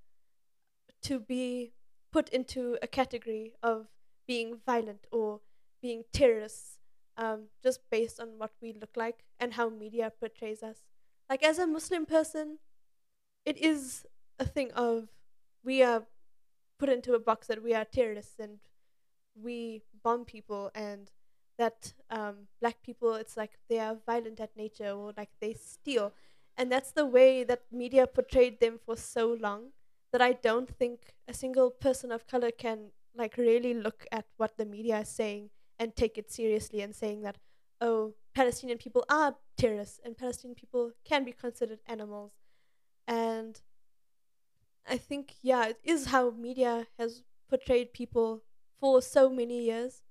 to be put into a category of being violent or being terrorists, just based on what we look like and how media portrays us. Like, as a Muslim person, it is a thing of we are put into a box that we are terrorists and we bomb people, and that black people, it's like they are violent at nature or like they steal. And that's the way that media portrayed them for so long, that I don't think a single person of color can like really look at what the media is saying and take it seriously and saying that, oh, Palestinian people are terrorists and Palestinian people can be considered animals. And I think, yeah, it is how media has portrayed people for so many years.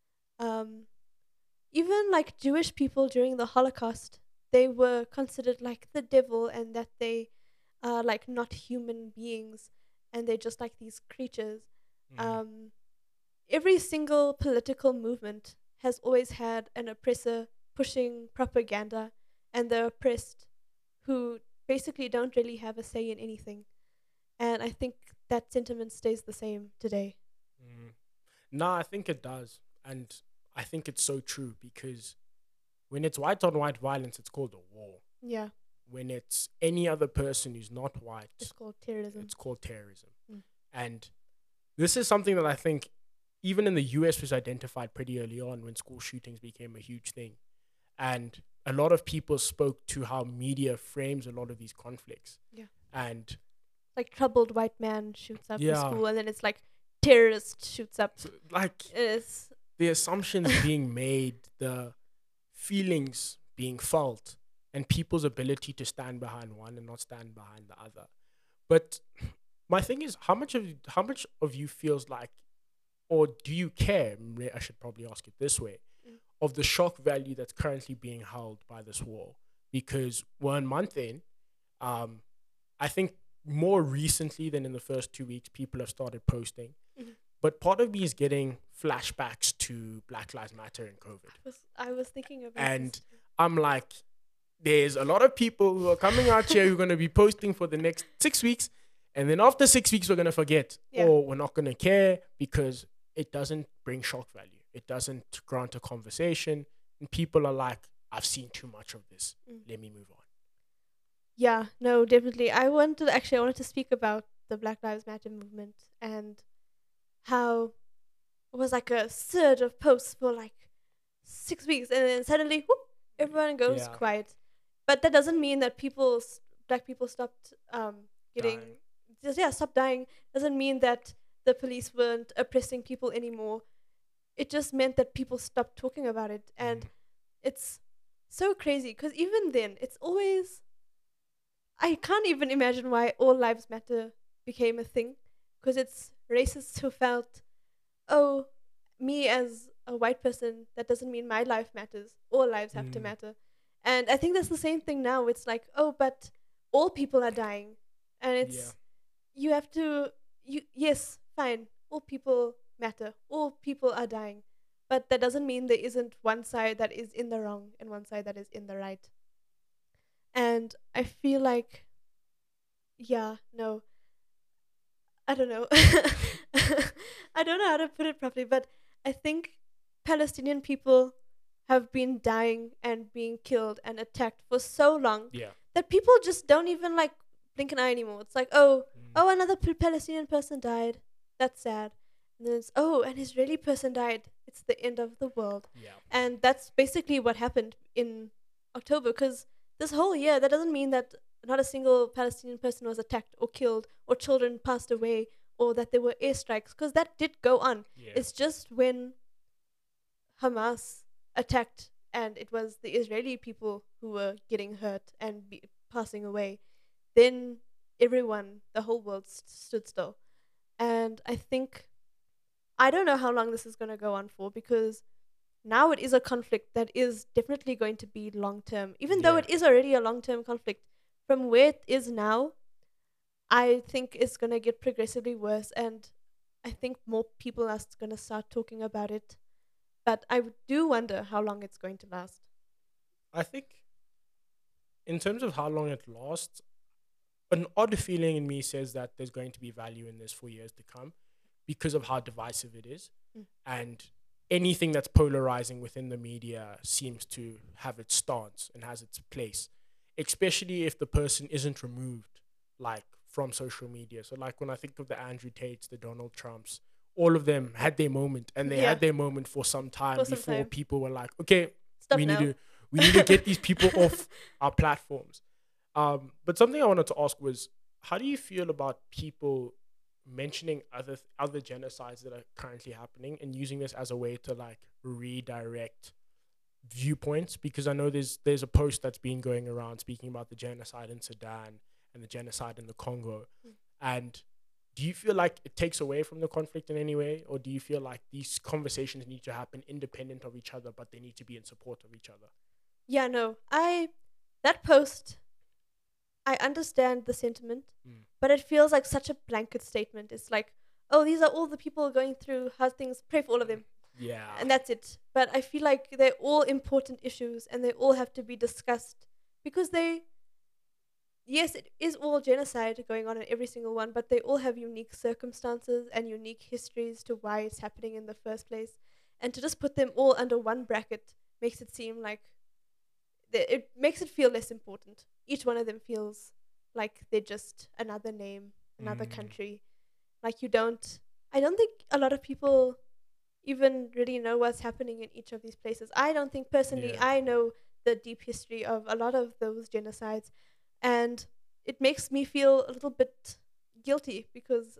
Um, Even like Jewish people during the Holocaust, they were considered like the devil and that they are like not human beings and they're just like these creatures. Mm. Um, every single political movement has always had an oppressor pushing propaganda and the oppressed who basically don't really have a say in anything. And I think that sentiment stays the same today. Mm. No, I think it does. And I think it's so true because when it's white on white violence, it's called a war. Yeah, When it's any other person who's not white, it's called terrorism. it's called terrorism. Mm. And this is something that I think even in the US was identified pretty early on when school shootings became a huge thing. And a lot of people spoke to how media frames a lot of these conflicts. Yeah. And Like troubled white man shoots up the yeah, school, and then it's like terrorist shoots up. so, like It's the assumptions being made, the feelings being felt, and people's ability to stand behind one and not stand behind the other. But my thing is, how much of you feels like, or do you care? I should probably ask it this way: Mm. of the shock value that's currently being held by this war, because 1 month in, um, I think more recently than in the first 2 weeks, people have started posting. Mhm. But part of me is getting flashbacks to Black Lives Matter and COVID. I was thinking about And this too. I'm like, there's a lot of people who are coming out here who are going to be posting for the next 6 weeks. And then after 6 weeks, we're going to forget. Yeah. Or we're not going to care because it doesn't bring shock value. It doesn't grant a conversation. And people are like, I've seen too much of this. Let me move on. Yeah, no, definitely. I wanted to speak about the Black Lives Matter movement and how it was like a surge of posts for like 6 weeks, and then suddenly, whoop, everyone goes Yeah. quiet. But that doesn't mean that black people stopped getting, Dying. stopped dying. Doesn't mean that the police weren't oppressing people anymore. It just meant that people stopped talking about it, and it's so crazy because even then, it's always, I can't even imagine why All Lives Matter became a thing, because it's racists who felt, oh, me as a white person, that doesn't mean my life matters. All lives have to matter. And I think that's the same thing now. It's like, oh, but all people are dying. And it's, Yeah. you have to, yes, fine, all people matter. All people are dying. But that doesn't mean there isn't one side that is in the wrong and one side that is in the right. And I feel like, yeah, no, I don't know. I don't know how to put it properly, but I think Palestinian people have been dying and being killed and attacked for so long Yeah. that people just don't even like blink an eye anymore. It's like, oh, another Palestinian person died. That's sad. And then it's, oh, an Israeli person died. It's the end of the world. Yeah. And that's basically what happened in October, because this whole year, that doesn't mean that not a single Palestinian person was attacked or killed or children passed away or that there were airstrikes, because that did go on. Yeah. It's just when Hamas attacked and it was the Israeli people who were getting hurt and passing away, then everyone, the whole world stood still. And I don't know how long this is going to go on for, because now it is a conflict that is definitely going to be long term, even though Yeah. it is already a long term conflict. From where it is now, I think it's going to get progressively worse, and I think more people are going to start talking about it. But I do wonder how long it's going to last. I think, in terms of how long it lasts, an odd feeling in me says that there's going to be value in this for years to come because of how divisive it is. And anything that's polarizing within the media seems to have its stance and has its place, especially if the person isn't removed, like, from social media. So, like, when I think of the Andrew Tates, the Donald Trumps, all of them had their moment, and they had their moment for some time before people were like, okay, Stop we now. need to get these people off our platforms. But something I wanted to ask was, how do you feel about people mentioning other genocides that are currently happening and using this as a way to like redirect viewpoints? Because I know there's a post that's been going around speaking about the genocide in Sudan and the genocide in the Congo. And do you feel like it takes away from the conflict in any way, or do you feel like these conversations need to happen independent of each other, but they need to be in support of each other? Yeah, no. That post, I understand the sentiment, but it feels like such a blanket statement. It's like, oh, these are all the people going through hard things, pray for all of them. Yeah. And that's it. But I feel like they're all important issues and they all have to be discussed, because yes, it is all genocide going on in every single one, but they all have unique circumstances and unique histories to why it's happening in the first place. And to just put them all under one bracket makes it seem like it makes it feel less important. Each one of them feels like they're just another name, another country. Like I don't think a lot of people even really know what's happening in each of these places. I don't think personally I know the deep history of a lot of those genocides, and it makes me feel a little bit guilty because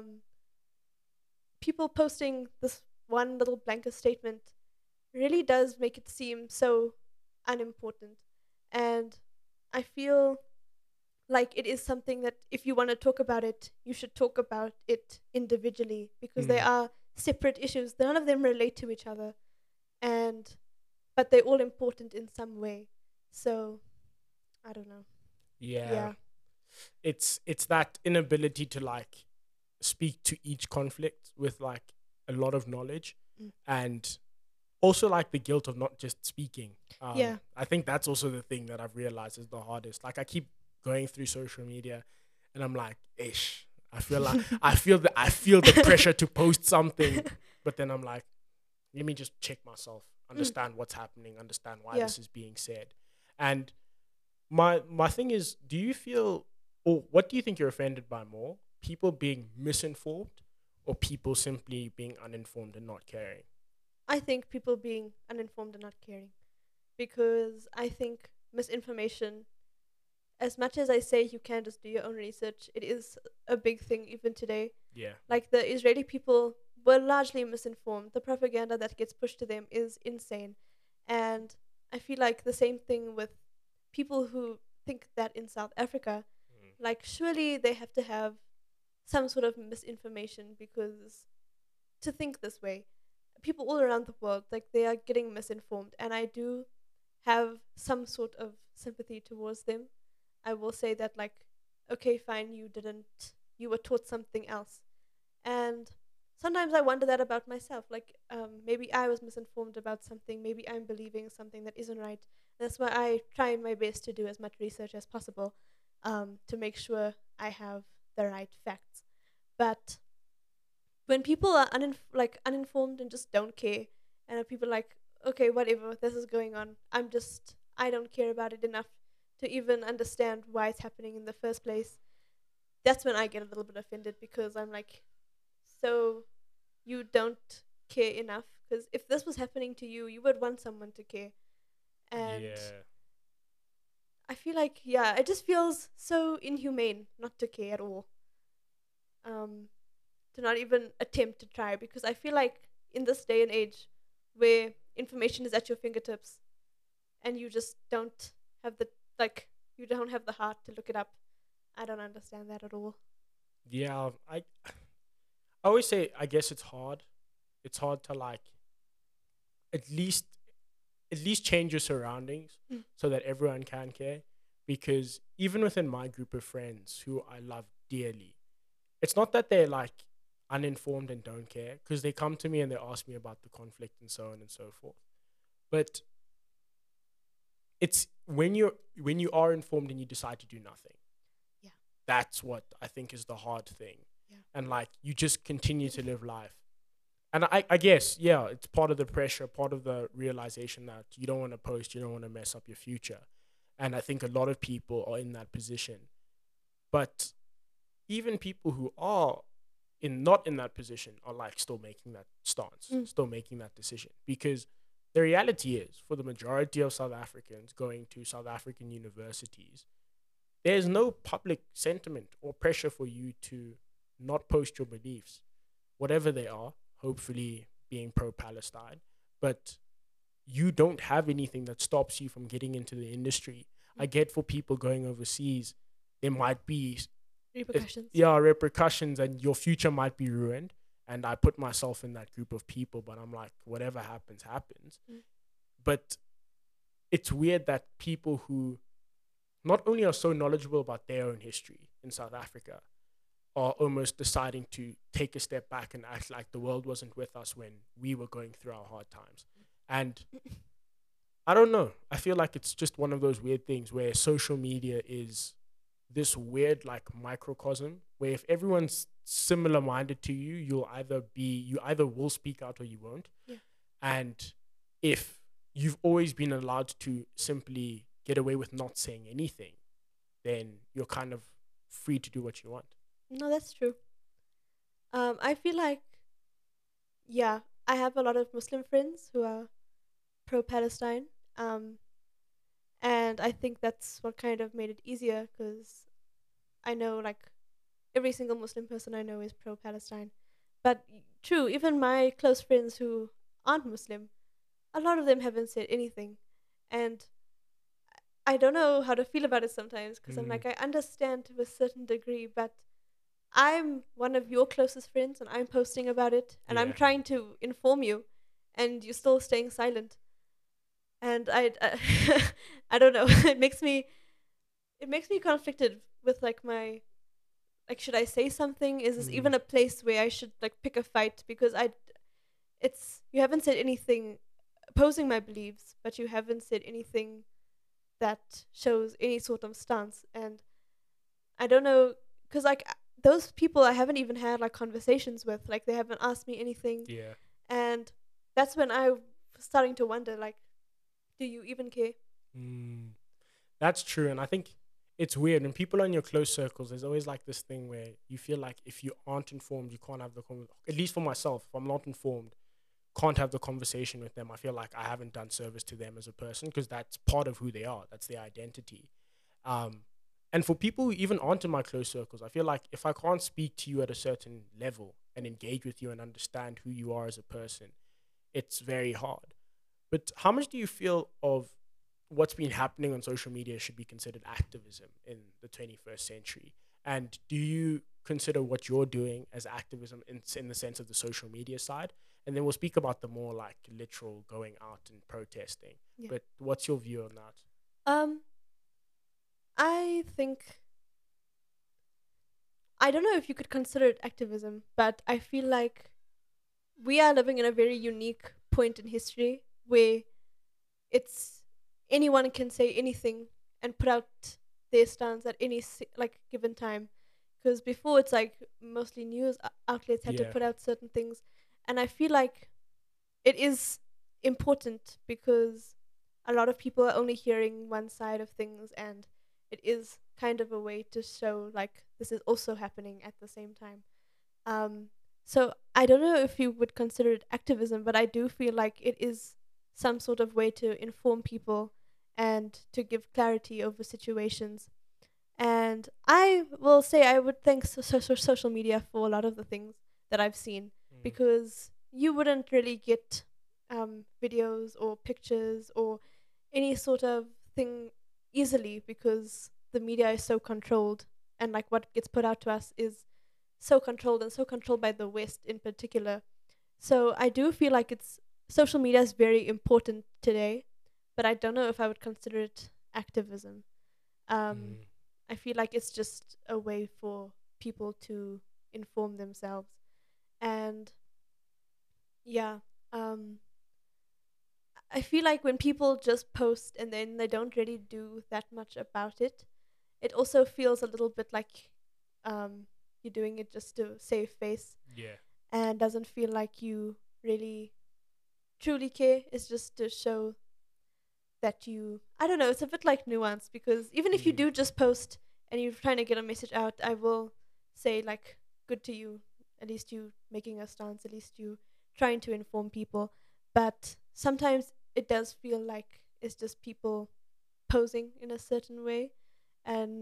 people posting this one little blanket statement really does make it seem so unimportant. And I feel like it is something that if you want to talk about it, you should talk about it individually, because they are separate issues. None of them relate to each other, but they're all important in some way. So I don't know. Yeah. It's that inability to like speak to each conflict with like a lot of knowledge, and also like the guilt of not just speaking. I think that's also the thing that I've realized is the hardest. Like I keep going through social media and I'm like, ish, I feel the pressure to post something, But then I'm like, let me just check myself, understand what's happening, understand why Yeah. this is being said. And my thing is, do you feel, or what do you think you're offended by more? People being misinformed or people simply being uninformed and not caring? I think people being uninformed and not caring, because I think misinformation, as much as I say you can just do your own research, it is a big thing even today. Yeah. Like, the Israeli people were largely misinformed. The propaganda that gets pushed to them is insane. And I feel like the same thing with people who think that in South Africa, Mm. like, surely they have to have some sort of misinformation, because to think this way, people all around the world, like, they are getting misinformed. And I do have some sort of sympathy towards them. I will say that, like, okay, fine, you were taught something else. And sometimes I wonder that about myself. Like, maybe I was misinformed about something. Maybe I'm believing something that isn't right. That's why I try my best to do as much research as possible, to make sure I have the right facts. But when people are uninformed and just don't care, and people like, okay, whatever, this is going on, I don't care about it enough to even understand why it's happening in the first place. That's when I get a little bit offended, because I'm like, so you don't care enough? Because if this was happening to you, you would want someone to care. And Yeah. I feel like, yeah, it just feels so inhumane not to care at all. Um, to not even attempt to try, because I feel like in this day and age where information is at your fingertips and you just don't have the like you don't have the heart to look it up. I don't understand that at all. Yeah. I always say, I guess it's hard. It's hard to like at least at least change your surroundings Mm. so that everyone can care. Because even within my group of friends who I love dearly, it's not that they're like uninformed and don't care, because they come to me and they ask me about the conflict and so on and so forth. But it's when you are informed and you decide to do nothing. Yeah. That's what I think is the hard thing. Yeah. And like you just continue to live life. And I guess, yeah, it's part of the pressure, part of the realization that you don't want to post, you don't want to mess up your future. And I think a lot of people are in that position. But even people who are not in that position are like still making that stance, Mm. still making that decision. Because the reality is, for the majority of South Africans going to South African universities, there's no public sentiment or pressure for you to not post your beliefs, whatever they are, hopefully being pro Palestine. But you don't have anything that stops you from getting into the industry. I get for people going overseas, there might be Repercussions. repercussions and your future might be ruined. And I put myself in that group of people, but I'm like, whatever happens, happens. Mm. But it's weird that people who not only are so knowledgeable about their own history in South Africa are almost deciding to take a step back and act like the world wasn't with us when we were going through our hard times. And I don't know. I feel like it's just one of those weird things where social media is this weird like microcosm where if everyone's similar minded to you, you either will speak out or you won't. Yeah. And if you've always been allowed to simply get away with not saying anything, then you're kind of free to do what you want. No, that's true. I feel like, yeah, I have a lot of Muslim friends who are pro-Palestine. And I think that's what kind of made it easier, because I know, like, every single Muslim person I know is pro-Palestine. But true, even my close friends who aren't Muslim, a lot of them haven't said anything. And I don't know how to feel about it sometimes, because I'm like, I understand to a certain degree, but I'm one of your closest friends and I'm posting about it and I'm Yeah. trying to inform you and you're still staying silent. And I don't know. It makes me conflicted with like my like, should I say something? Is this even a place where I should like pick a fight? Because you haven't said anything opposing my beliefs, but you haven't said anything that shows any sort of stance. And I don't know, because like those people I haven't even had like conversations with. Like, they haven't asked me anything. Yeah. And that's when I was starting to wonder, like, do you even care? Mm, that's true. And I think it's weird when people are in your close circles, there's always like this thing where you feel like if you aren't informed, you can't have the at least for myself, if I'm not informed, can't have the conversation with them. I feel like I haven't done service to them as a person because that's part of who they are. That's their identity. Um, and for people who even aren't in my close circles, I feel like if I can't speak to you at a certain level and engage with you and understand who you are as a person, it's very hard. But how much do you feel of what's been happening on social media should be considered activism in the 21st century? And do you consider what you're doing as activism in the sense of the social media side? And then we'll speak about the more like literal going out and protesting. Yeah. But what's your view on that? Um, I think I don't know if you could consider it activism, but I feel like we are living in a very unique point in history where it's anyone can say anything and put out their stance at any like given time. Because before it's like mostly news outlets had to Yeah. put out certain things, and I feel like it is important because a lot of people are only hearing one side of things, and it is kind of a way to show like this is also happening at the same time. um so I don't know if you would consider it activism, but I do feel like it is some sort of way to inform people and to give clarity over situations. And I will say I would thank social media for a lot of the things that I've seen, Mm. because you wouldn't really get videos or pictures or any sort of thing easily because the media is so controlled, and like what gets put out to us is so controlled, and so controlled by the West in particular. So I do feel like it's social media is very important today, but I don't know if I would consider it activism. Um, Mm. I feel like it's just a way for people to inform themselves. And yeah, um, I feel like when people just post and then they don't really do that much about it, it also feels a little bit like um, you're doing it just to save face, Yeah. and doesn't feel like you really truly care. It's just to show that you, I don't know, it's a bit like nuance, because even if you Mm. do just post and you're trying to get a message out, I will say like good to you, at least you making a stance, at least you trying to inform people. But sometimes it does feel like it's just people posing in a certain way and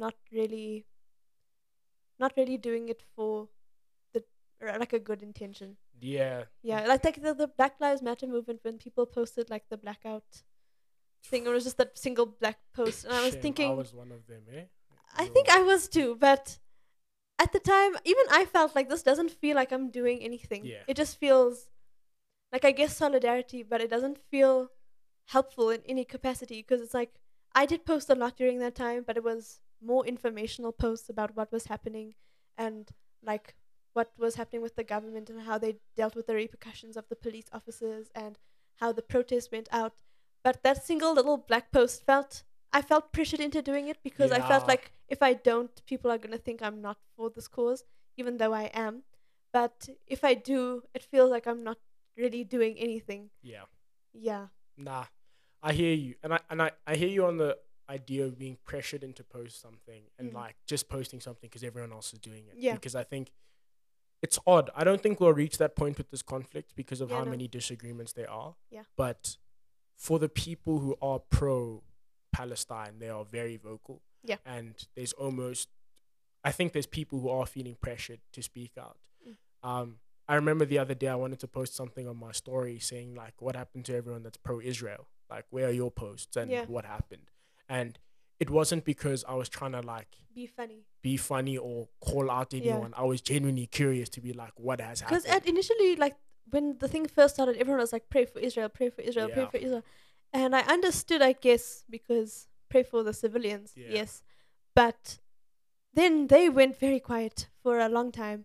not really doing it for the like a good intention. Yeah. Yeah, like the Black Lives Matter movement, when people posted like the blackout thing, it was just that single black post, and I was Shame. I thinking, was one of them, eh? I think I was too, but at the time, even I felt like this doesn't feel like I'm doing anything. Yeah. It just feels like, I guess, solidarity, but it doesn't feel helpful in any capacity, because it's like I did post a lot during that time, but it was more informational posts about what was happening, and like what was happening with the government and how they dealt with the repercussions of the police officers and how the protest went out. But that single little black post I felt pressured into doing it, because I felt Yeah. like if I don't, people are going to think I'm not for this cause, even though I am. But if I do, it feels like I'm not really doing anything. Yeah. Yeah. Nah, I hear you, and I hear you on the idea of being pressured into post something and Mm. like just posting something because everyone else is doing it. Yeah. Because I think it's odd. I don't think we'll reach that point with this conflict because of Yeah, how no. many disagreements there are. Yeah. But for the people who are pro Palestine, they are very vocal. Yeah. And there's almost, I think there's people who are feeling pressured to speak out. Mm. I remember the other day I wanted to post something on my story saying like, what happened to everyone that's pro-Israel? Like, where are your posts and Yeah. what happened? And it wasn't because I was trying to like Be funny. be funny or call out Yeah. anyone. I was genuinely curious to be like, what has Because happened? initially, like when the thing first started, everyone was like, "Pray for Israel, pray for Israel, pray Yeah. for Israel," and I understood, I guess, because pray for the civilians, Yeah. yes. But then they went very quiet for a long time,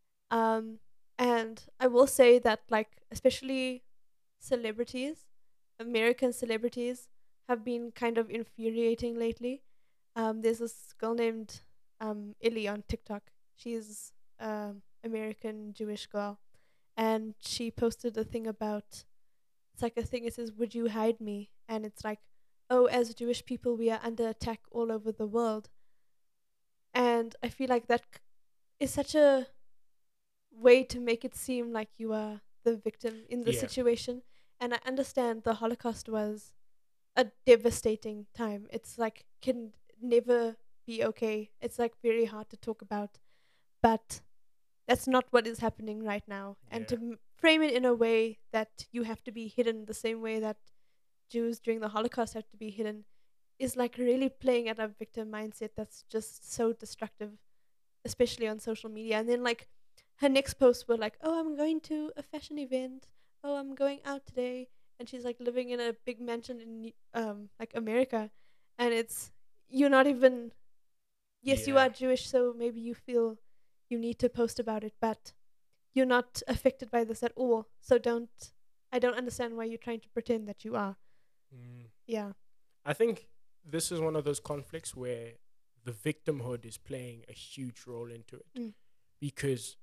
and I will say that, like, especially celebrities, American celebrities, have been kind of infuriating lately. There's this girl named Illy on TikTok. She's American Jewish girl, and she posted a thing about, it's like a thing, it says, "Would you hide me?" And it's like, oh, as Jewish people, we are under attack all over the world. And I feel like that is such a way to make it seem like you are the victim in the Yeah. situation. And I understand the Holocaust was a devastating time. It's like can never be okay. It's like very hard to talk about, but that's not what is happening right now. And to Yeah. frame it in a way that you have to be hidden the same way that Jews during the Holocaust have to be hidden is like really playing at a victim mindset that's just so destructive, especially on social media. And then like her next posts were like, "Oh, I'm going to a fashion event. Oh, I'm going out today." And she's like living in a big mansion in like America, and it's, you're not even, yes, you Yeah. are Jewish, so maybe you feel you need to post about it, but you're not affected by this at all. So don't, I don't understand why you're trying to pretend that you are. Mm. Yeah. I think this is one of those conflicts where the victimhood is playing a huge role into it, Mm. because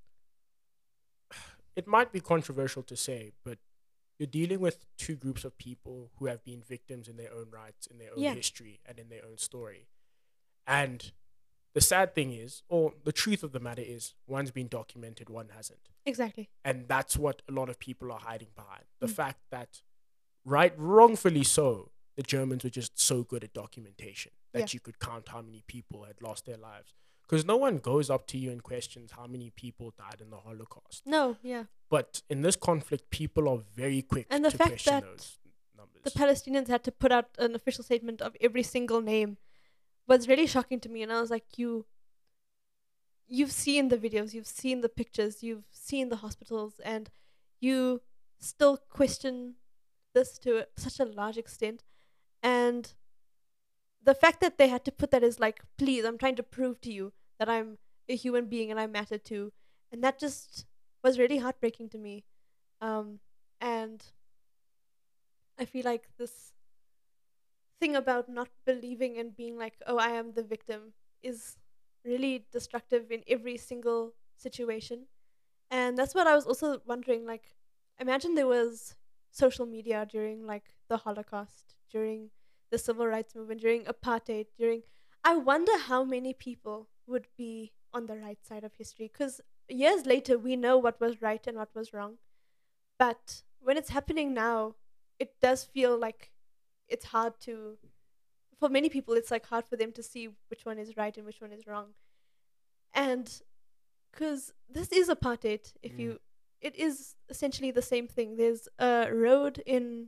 it might be controversial to say, but you're dealing with two groups of people who have been victims in their own rights, in their own Yeah. history, and in their own story. And the sad thing is, or the truth of the matter is, one's been documented, one hasn't. Exactly. And that's what a lot of people are hiding behind. The Mm. fact that, wrongfully so, the Germans were just so good at documentation that Yeah. you could count how many people had lost their lives. Because no one goes up to you and questions how many people died in the Holocaust. No, yeah. But in this conflict, people are very quick And the to fact question that those numbers. the Palestinians had to put out an official statement of every single name was really shocking to me. And I was like, you've seen the videos, you've seen the pictures, you've seen the hospitals, and you still question this to such a large extent. And the fact that they had to put that is like, please, I'm trying to prove to you that I'm a human being and I matter too. And that just was really heartbreaking to me. And I feel like this thing about not believing and being like, oh, I am the victim, is really destructive in every single situation. And that's what I was also wondering. Like, imagine there was social media during like the Holocaust, during the civil rights movement, during apartheid, during. I wonder how many people would be on the right side of history. Because years later, we know what was right and what was wrong. But when it's happening now, it does feel like it's hard to, for many people, it's like hard for them to see which one is right and which one is wrong. And because this is apartheid, if you, it is essentially the same thing. There's a road in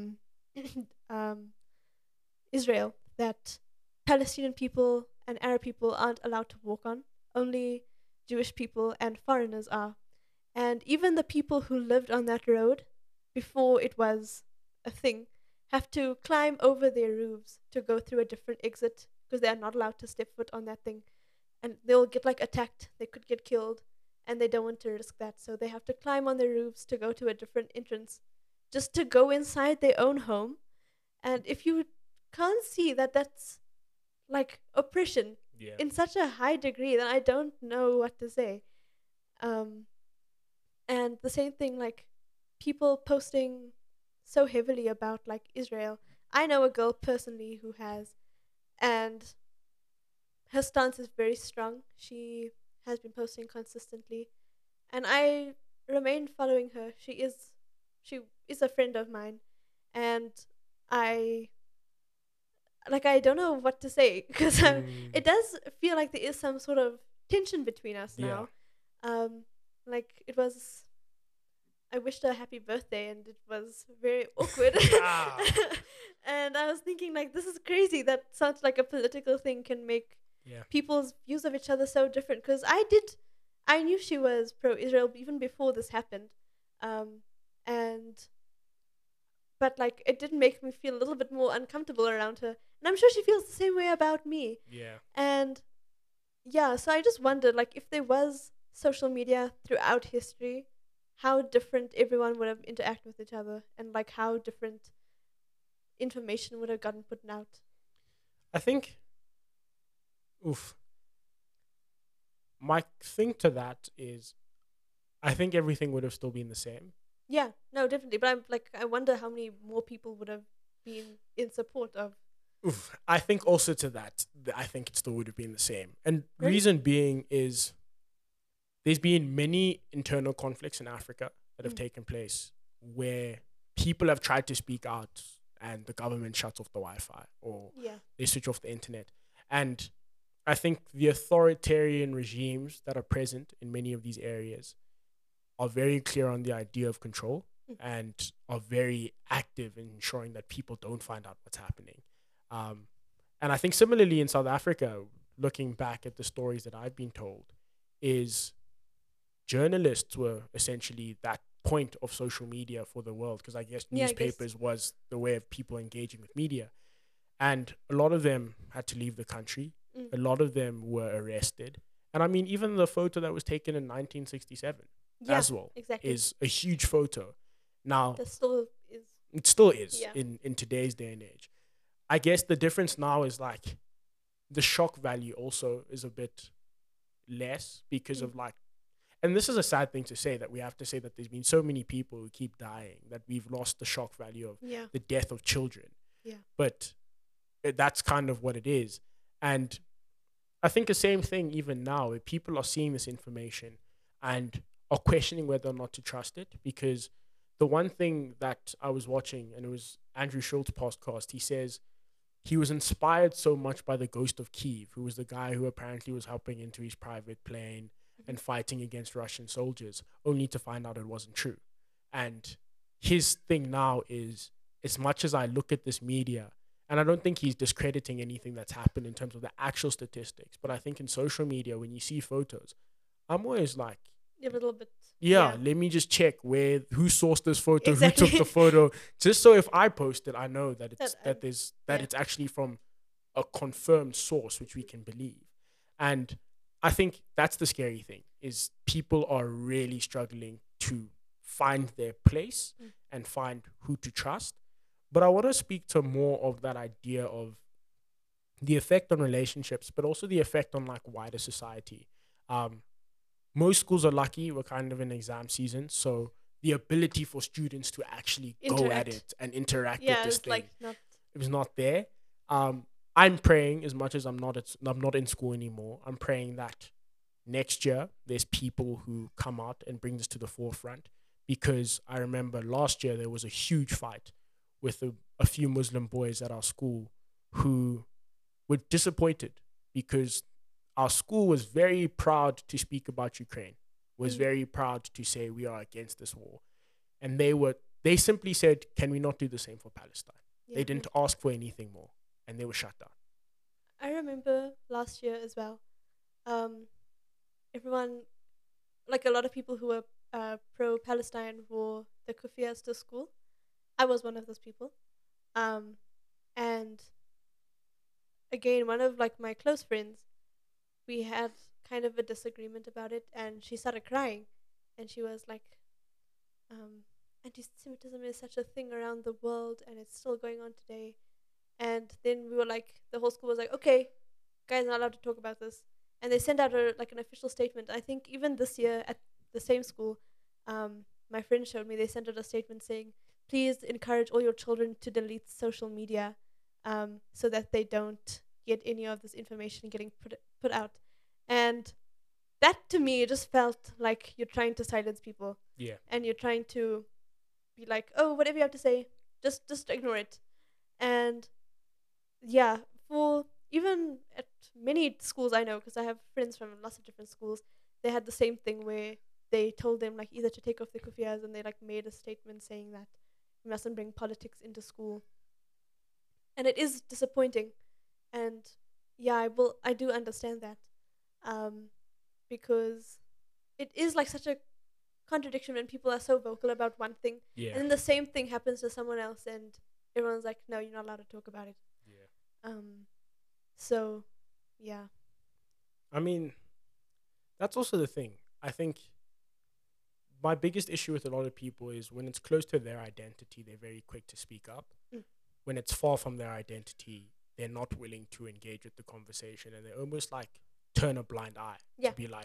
um, Israel that Palestinian people and Arab people aren't allowed to walk on. Only Jewish people and foreigners are. And even the people who lived on that road before it was a thing have to climb over their roofs to go through a different exit because they are not allowed to step foot on that thing. And they'll get like attacked, they could get killed, and they don't want to risk that. So they have to climb on their roofs to go to a different entrance just to go inside their own home. And if you can't see that that's like oppression Yeah. in such a high degree, then I don't know what to say. Um, and the same thing, like people posting so heavily about like Israel. I know a girl personally who has, and her stance is very strong. She has been posting consistently, and I remain following her. She is a friend of mine, and I I don't know what to say because it does feel like there is some sort of tension between us Yeah. now. Like it was, I wished her a happy birthday and it was very awkward. Ah. And I was thinking like this is crazy that such like a political thing can make Yeah. people's views of each other so different, because I knew she was pro Israel even before this happened. And but like it did make me feel a little bit more uncomfortable around her. And I'm sure she feels the same way about me. Yeah. And yeah, so I just wondered like if there was social media throughout history, how different everyone would have interacted with each other, and like how different information would have gotten put out. I think, oof. My thing to that is, I think everything would have still been the same. Yeah, no, definitely. But I'm like, I wonder how many more people would have been in support of. Oof. I think also to that, I think it still would have been the same. And Really? reason being is there's been many internal conflicts in Africa that have Mm. taken place where people have tried to speak out and the government shuts off the Wi-Fi or Yeah. they switch off the internet. And I think the authoritarian regimes that are present in many of these areas are very clear on the idea of control Mm. and are very active in ensuring that people don't find out what's happening. And I think similarly in South Africa, looking back at the stories that I've been told, is journalists were essentially that point of social media for the world because I guess Yeah, I guess. newspapers was the way of people engaging with media. And a lot of them had to leave the country. Mm. A lot of them were arrested. And I mean, even the photo that was taken in 1967 Yeah, as well exactly. is a huge photo. Now, That still is. it still is Yeah. in today's day and age. I guess the difference now is like the shock value also is a bit less because Mm. of like, and this is a sad thing to say that we have to say that there's been so many people who keep dying that we've lost the shock value of Yeah. the death of children. Yeah. But that's kind of what it is. And I think the same thing even now, if people are seeing this information and are questioning whether or not to trust it, because the one thing that I was watching, and it was Andrew Schultz's podcast, he says he was inspired so much by the Ghost of Kiev, who was the guy who apparently was helping into his private plane and fighting against Russian soldiers, only to find out it wasn't true. And his thing now is, as much as I look at this media, and I don't think he's discrediting anything that's happened in terms of the actual statistics, but I think in social media, when you see photos, I'm always like, A little bit. yeah, let me just check who sourced this photo, who Exactly. took the photo, just so if I post it, I know that it's That, yeah. it's actually from a confirmed source which we can believe. And I think that's the scary thing is people are really struggling to find their place Mm. and find who to trust. But I want to speak to more of that idea of the effect on relationships, but also the effect on like wider society. Most schools are lucky we're kind of in exam season, so the ability for students to actually go at Interact. it and interact Yeah, with this it's thing, like not. it was not there. I'm praying as much as I'm not in school anymore. I'm praying that next year there's people who come out and bring this to the forefront, because I remember last year there was a huge fight with a few Muslim boys at our school who were disappointed because our school was very proud to speak about Ukraine, was Mm. very proud to say we are against this war. And they simply said, can we not do the same for Palestine? Yeah, They didn't ask for anything more, and they were shut down. I remember last year as well. Everyone, like a lot of people who were pro-Palestine, wore the kufias to school. I was one of those people. And again, one of like my close friends, we had kind of a disagreement about it, and she started crying, and she was like, "Anti-Semitism is such a thing around the world, and it's still going on today." And then we were like, the whole school was like, "Okay, guys, not allowed to talk about this." And they sent out an official statement. I think even this year at the same school, my friend showed me they sent out a statement saying, "Please encourage all your children to delete social media, so that they don't get any of this information getting put out." And that to me just felt like you're trying to silence people, Yeah. and you're trying to be like, "Oh, whatever you have to say, just ignore it." And yeah, for even at many schools I know, because I have friends from lots of different schools, they had the same thing where they told them like either to take off their kufiyas, and they like made a statement saying that we mustn't bring politics into school. And it is disappointing, and yeah, I do understand that, because it is like such a contradiction when people are so vocal about one thing, Yeah. and then the same thing happens to someone else, and everyone's like, "No, you're not allowed to talk about it." Yeah. So yeah. I mean, that's also the thing. I think my biggest issue with a lot of people is when it's close to their identity, they're very quick to speak up. Mm. When it's far from their identity, they're not willing to engage with the conversation, and they almost like turn a blind eye Yeah. to be like,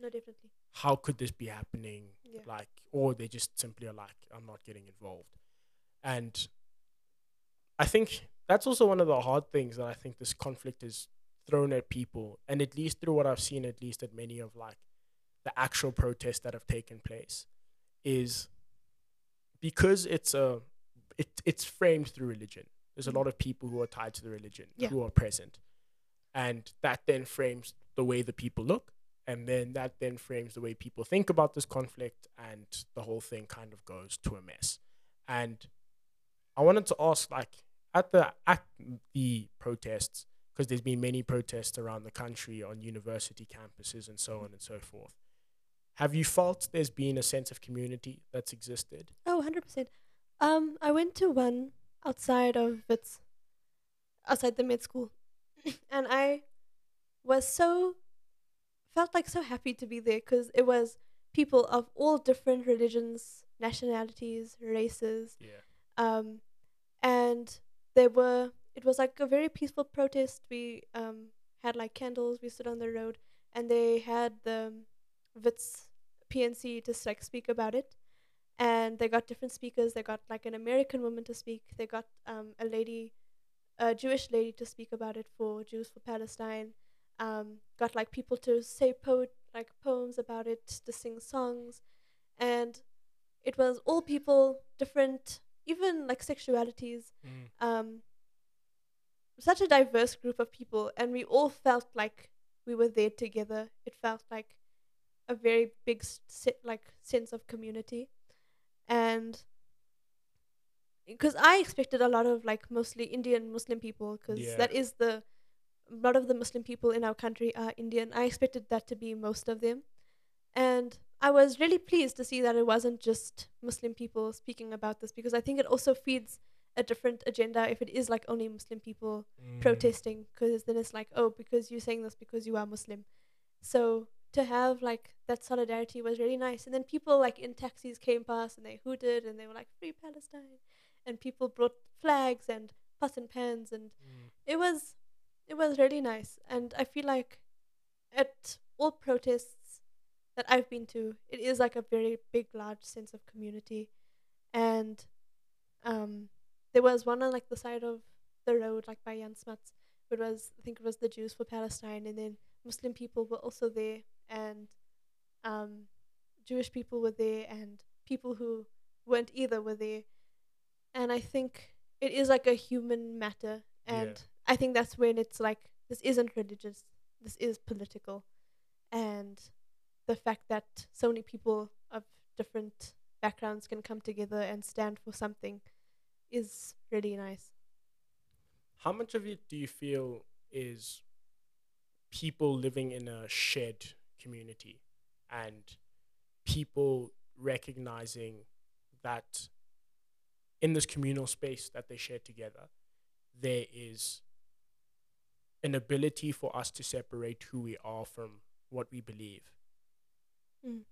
No, definitely. how could this be happening? Yeah. Like, or they just simply are like, I'm not getting involved. And I think that's also one of the hard things that I think this conflict is thrown at people. And at least through what I've seen, at least at many of like the actual protests that have taken place, is because it's framed through religion. There's a lot of people who are tied to the religion Yeah. who are present, and that then frames the way the people look, and then that then frames the way people think about this conflict, and the whole thing kind of goes to a mess. And I wanted to ask, like, at the protests, because there's been many protests around the country on university campuses and so on and so forth. Have you felt there's been a sense of community that's existed? Oh, 100%. I went to one outside of Wits, outside the med school, and I was felt like so happy to be there because it was people of all different religions, nationalities, races, Yeah. and it was like a very peaceful protest. We had like candles, we stood on the road, and they had the Wits PNC to like speak about it. And they got different speakers. They got like an American woman to speak. They got a Jewish lady to speak about it for Jews for Palestine. Got like people to say poems about it, to sing songs, and it was all people, different, even like sexualities. Such a diverse group of people, and we all felt like we were there together. It felt like a very big sense of community, and because I expected a lot of like mostly Indian Muslim people, because Yeah. that is a lot of the Muslim people in our country are Indian. I expected that to be most of them, and I was really pleased to see that it wasn't just Muslim people speaking about this, because I think it also feeds a different agenda if it is like only Muslim people protesting, because then it's like, oh, because you're saying this because you are Muslim. So to have like that solidarity was really nice. And then people like in taxis came past and they hooted and they were like, free Palestine, and people brought flags and pots and pans, and it was really nice. And I feel like at all protests that I've been to, it is like a very big, large sense of community. And there was one on like the side of the road, like by Jan Smuts. It was, I think it was the Jews for Palestine, and then Muslim people were also there, and Jewish people were there, and people who weren't either were there. And I think it is like a human matter, and Yeah. I think that's when it's like, this isn't religious, this is political. And the fact that so many people of different backgrounds can come together and stand for something is really nice. How much of it do you feel is people living in a shared community and people recognizing that in this communal space that they share together, there is an ability for us to separate who we are from what we believe? Mm.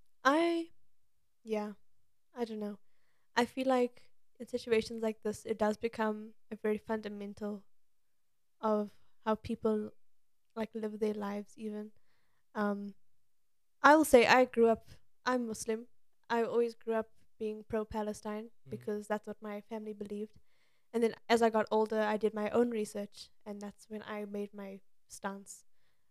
Yeah, I don't know. I feel like in situations like this, it does become a very fundamental of how people like live their lives. Even um, I will say I'm Muslim. I always grew up being pro-Palestine because that's what my family believed. And then as I got older, I did my own research, and that's when I made my stance.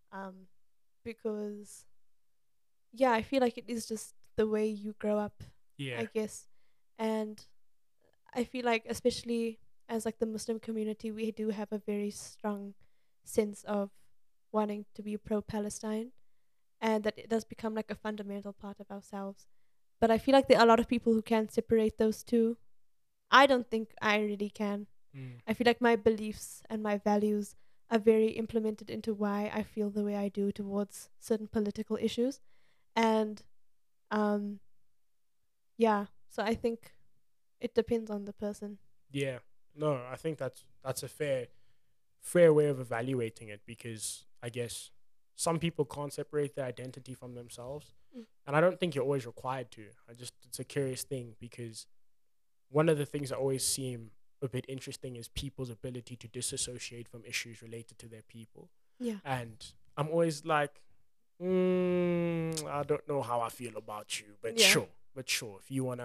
Because yeah, I feel like it is just the way you grow up, Yeah. I guess. And I feel like, especially as like the Muslim community, we do have a very strong sense of wanting to be pro-Palestine, and that it does become like a fundamental part of ourselves. But I feel like there are a lot of people who can separate those two. I don't think I really can. I feel like my beliefs and my values are very implemented into why I feel the way I do towards certain political issues. And um yeah, so I think it depends on the person. Yeah. No, I think that's a fair way of evaluating it, because I guess some people can't separate their identity from themselves. Mm. And I don't think you're always required to. It's a curious thing, because one of the things that always seem a bit interesting is people's ability to disassociate from issues related to their people. Yeah. And I'm always like, I don't know how I feel about you, but Yeah. sure, but sure.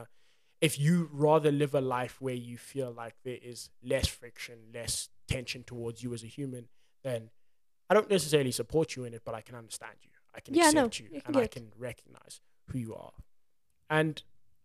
If you rather live a life where you feel like there is less friction, less tension towards you as a human, then I don't necessarily support you in it, but I can understand you. I can Yeah, no, accept you, you can and I get it. can recognize who you are. And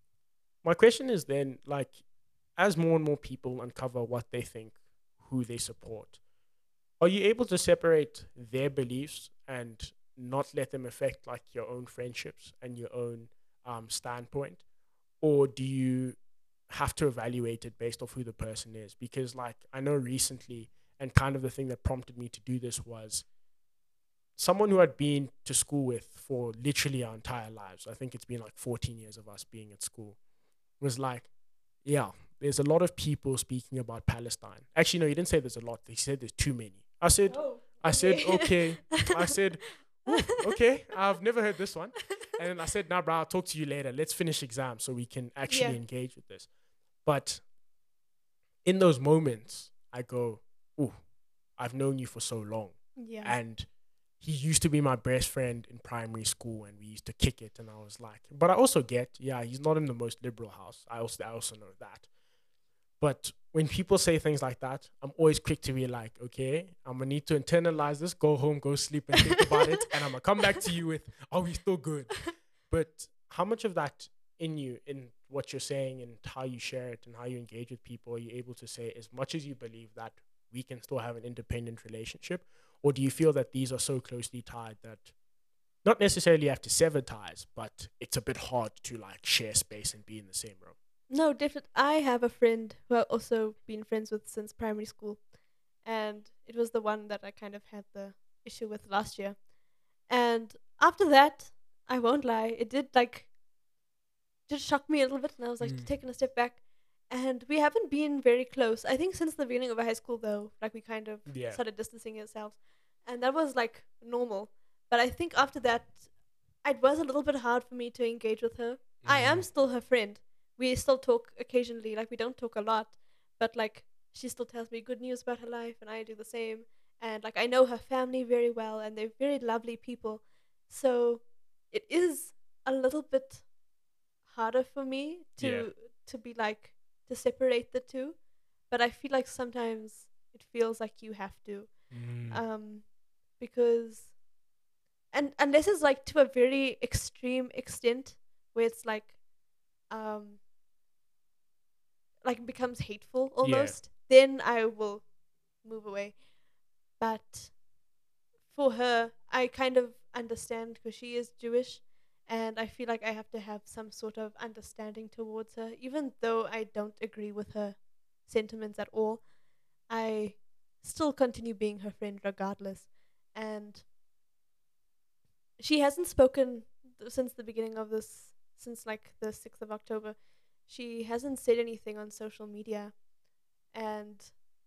my question is then, like, as more and more people uncover what they think, who they support, are you able to separate their beliefs and not let them affect like your own friendships and your own standpoint, or do you have to evaluate it based off who the person is? Because like I know recently, and kind of the thing that prompted me to do this was someone who I'd been to school with for literally our entire lives. I think it's been like 14 years of us being at school. Was like, yeah, there's a lot of people speaking about Palestine. Actually, no, he didn't say there's a lot. He said there's too many. Oh, I said, okay. okay. I said, ooh, okay. I've never heard this one. And then I said, nah, bro, I'll talk to you later. Let's finish exam so we can Yeah. actually engage with this. But in those moments, I go, ooh, I've known you for so long. Yeah. And he used to be my best friend in primary school and we used to kick it. And I was like, but I also get, yeah, he's not in the most liberal house. I also know that. But when people say things like that, I'm always quick to be like, okay, I'm gonna need to internalize this, go home, go sleep, and think about it, and I'm gonna come back to you with, are we still good? But how much of that in you, in what you're saying, and how you share it, and how you engage with people, are you able to say as much as you believe that we can still have an independent relationship, or do you feel that these are so closely tied that not necessarily have to sever ties, but it's a bit hard to like share space and be in the same room? No, definitely. I have a friend who I've also been friends with since primary school, and it was the one that I kind of had the issue with last year. And after that, I won't lie, it did like just shock me a little bit, and I was like Mm. taking a step back. And we haven't been very close. I think since the beginning of high school, though, like we kind of Yeah. started distancing ourselves, and that was like normal. But I think after that, it was a little bit hard for me to engage with her. I am Mm. still her friend. We still talk occasionally. Like we don't talk a lot, but like she still tells me good news about her life, and I do the same. And like I know her family very well, and they're very lovely people. So it is a little bit harder for me Yeah. to be like to separate the two. But I feel like sometimes it feels like you have to, Mm. um, because and unless it's like to a very extreme extent where it's um like becomes hateful Yeah. almost, then I will move away. But for her, I kind of understand because she is Jewish, and I feel like I have to have some sort of understanding towards her, even though I don't agree with her sentiments at all. I still continue being her friend regardless. And she hasn't spoken since the beginning of this, since like the 6th of October. She hasn't said anything on social media, and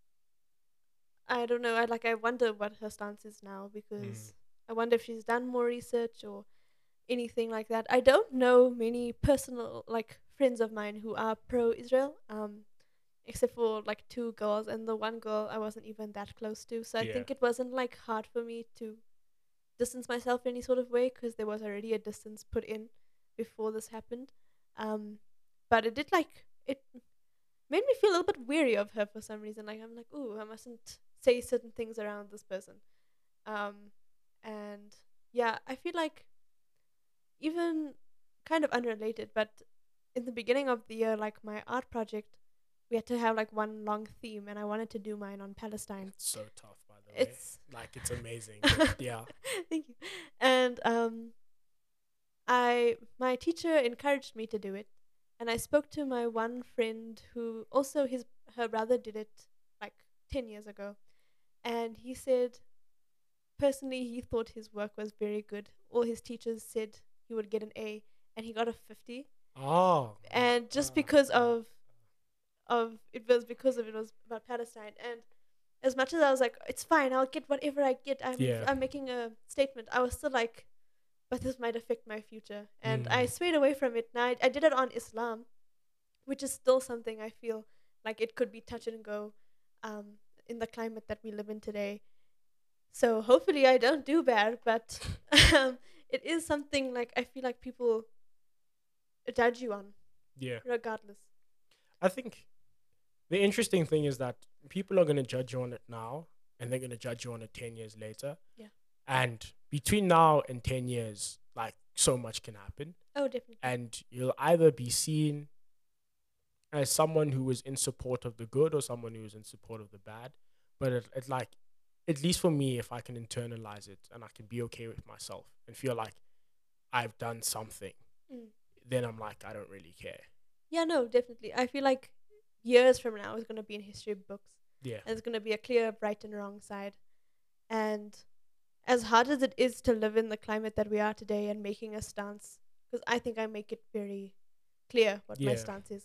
I don't know. I wonder what her stance is now, Mm. because I wonder if she's done more research or anything like that. I don't know many personal like friends of mine who are pro Israel, except for like two girls, and the one girl I wasn't even that close to. So I Yeah. think it wasn't like hard for me to distance myself in any sort of way, because there was already a distance put in before this happened. Um, but it did like it made me feel a little bit weary of her for some reason. Like I'm like, ooh, I mustn't say certain things around this person. Um, and yeah, I feel like even kind of unrelated, but in the beginning of the year, like my art project, we had to have like one long theme, and I wanted to do mine on Palestine. It's so tough, by the way. It's Like it's amazing, but yeah. thank you. And I my teacher encouraged me to do it, and I spoke to my one friend who also his her brother did it like 10 years ago, and he said personally he thought his work was very good. All his teachers said he would get an A, and he got a 50. Oh. And just because of it was because of it was about Palestine. And as much as I was like, it's fine, I'll get whatever I get. Yeah. I'm making a statement. I was still like, but this might affect my future. And I Mm. swayed away from it. Now I did it on Islam, which is still something I feel like it could be touch and go, in the climate that we live in today. So hopefully I don't do bad, but it is something like I feel like people judge you on Yeah. regardless. I think the interesting thing is that people are going to judge you on it now, and they're going to judge you on it 10 years later. Yeah. And between now and 10 years, like, so much can happen. Oh, definitely. And you'll either be seen as someone who was in support of the good or someone who was in support of the bad. But it like, at least for me, if I can internalize it and I can be okay with myself and feel like I've done something, Mm. then I'm like, I don't really care. Yeah, no, definitely. I feel like years from now is going to be in history books. Yeah. There's going to be a clear right and wrong side. And as hard as it is to live in the climate that we are today and making a stance, because I think I make it very clear what my Yeah. stance is.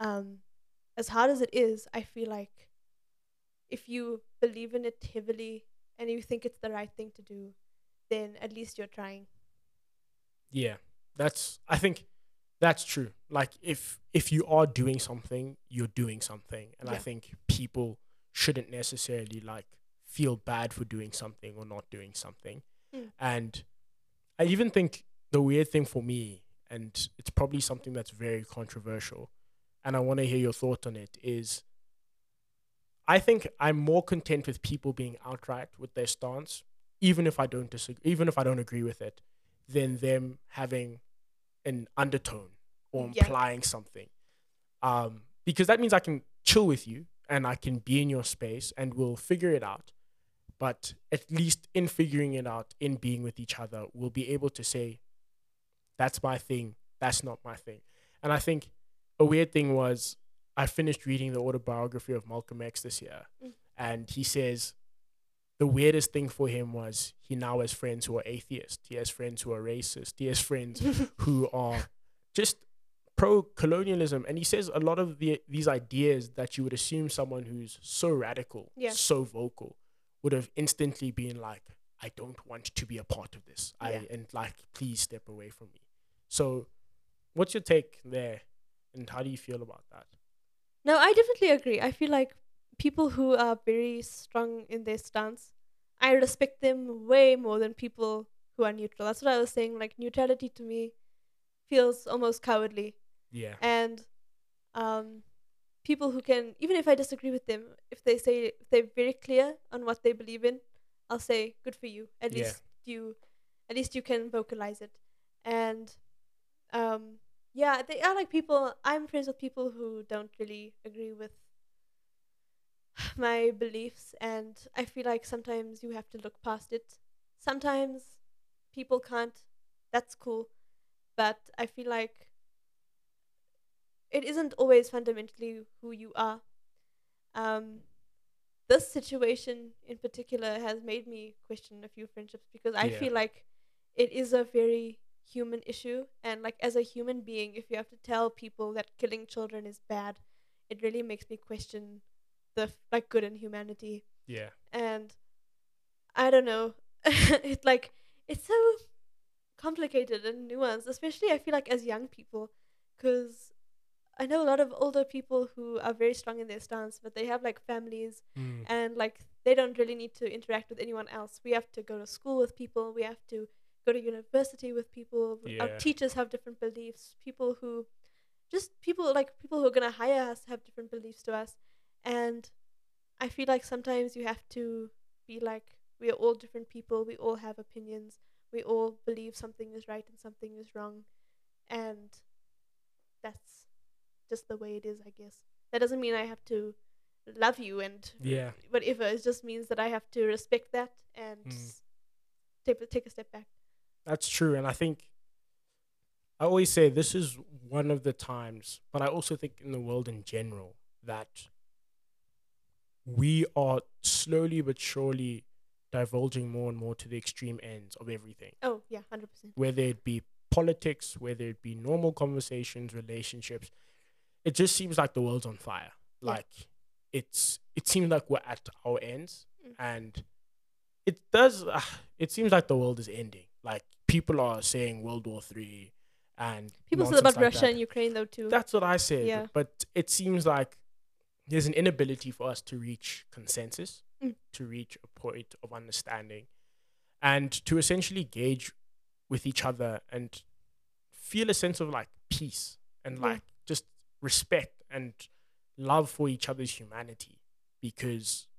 As hard as it is, I feel like if you believe in it heavily and you think it's the right thing to do, then at least you're trying. Yeah. I think that's true. Like, if you are doing something, you're doing something. And I Yeah. think people shouldn't necessarily like feel bad for doing something or not doing something. Mm. And I even think the weird thing for me, and it's probably something that's very controversial, and I want to hear your thought on it, is I think I'm more content with people being outright with their stance, even if I don't disagree, even if I don't agree with it, than them having an undertone or Yeah. implying something. Because that means I can chill with you and I can be in your space and we'll figure it out. But at least in figuring it out, in being with each other, we'll be able to say, that's my thing, that's not my thing. And I think a weird thing was, I finished reading the autobiography of Malcolm X this year, Mm. and he says the weirdest thing for him was he now has friends who are atheists, he has friends who are racist, he has friends who are just pro-colonialism, and he says a lot of these ideas that you would assume someone who's so radical, Yeah. so vocal, would have instantly been like, I don't want to be a part of this. Yeah. And like, please step away from me. So what's your take there, and how do you feel about that? No, I definitely agree. I feel like people who are very strong in their stance, I respect them way more than people who are neutral. That's what I was saying. Like, neutrality to me feels almost cowardly. Yeah. And people who can, even if I disagree with them, if they're very clear on what they believe in, I'll say good for you. At Yeah. least you can vocalize it. And yeah, they are like people. I'm friends with people who don't really agree with my beliefs, and I feel like sometimes you have to look past it. Sometimes people can't. That's cool, but I feel like it isn't always fundamentally who you are. Um, this situation in particular has made me question a few friendships because I Yeah. feel like it is a very human issue, and like as a human being, if you have to tell people that killing children is bad, it really makes me question the like good in humanity. Yeah. And I don't know, it's so complicated and nuanced, especially I feel like as young people, because I know a lot of older people who are very strong in their stance, but they have like families Mm. and like they don't really need to interact with anyone else. We have to go to school with people, we have to go to university with people. Our Yeah. teachers have different beliefs. People who are gonna hire us have different beliefs to us. And I feel like sometimes you have to be like, we are all different people, we all have opinions, we all believe something is right and something is wrong, and that's just the way it is, I guess. That doesn't mean I have to love you and Yeah. whatever. It just means that I have to respect that and Mm. take a step back. That's true. And I think I always say this is one of the times, but I also think in the world in general, that we are slowly but surely divulging more and more to the extreme ends of everything, Oh yeah, 100%. whether it be politics, whether it be normal conversations, relationships. It just seems like the world's on fire. Yeah. Like, it seems like we're at our ends, Mm. and it does. It seems like the world is ending. Like, people are saying World War III, and People said nonsense about like Russia that. and Ukraine though too. That's what I said. Yeah. But it seems like there's an inability for us to reach consensus. Mm. to reach a point of understanding and to essentially gauge with each other and feel a sense of like peace and Yeah. like just respect and love for each other's humanity, because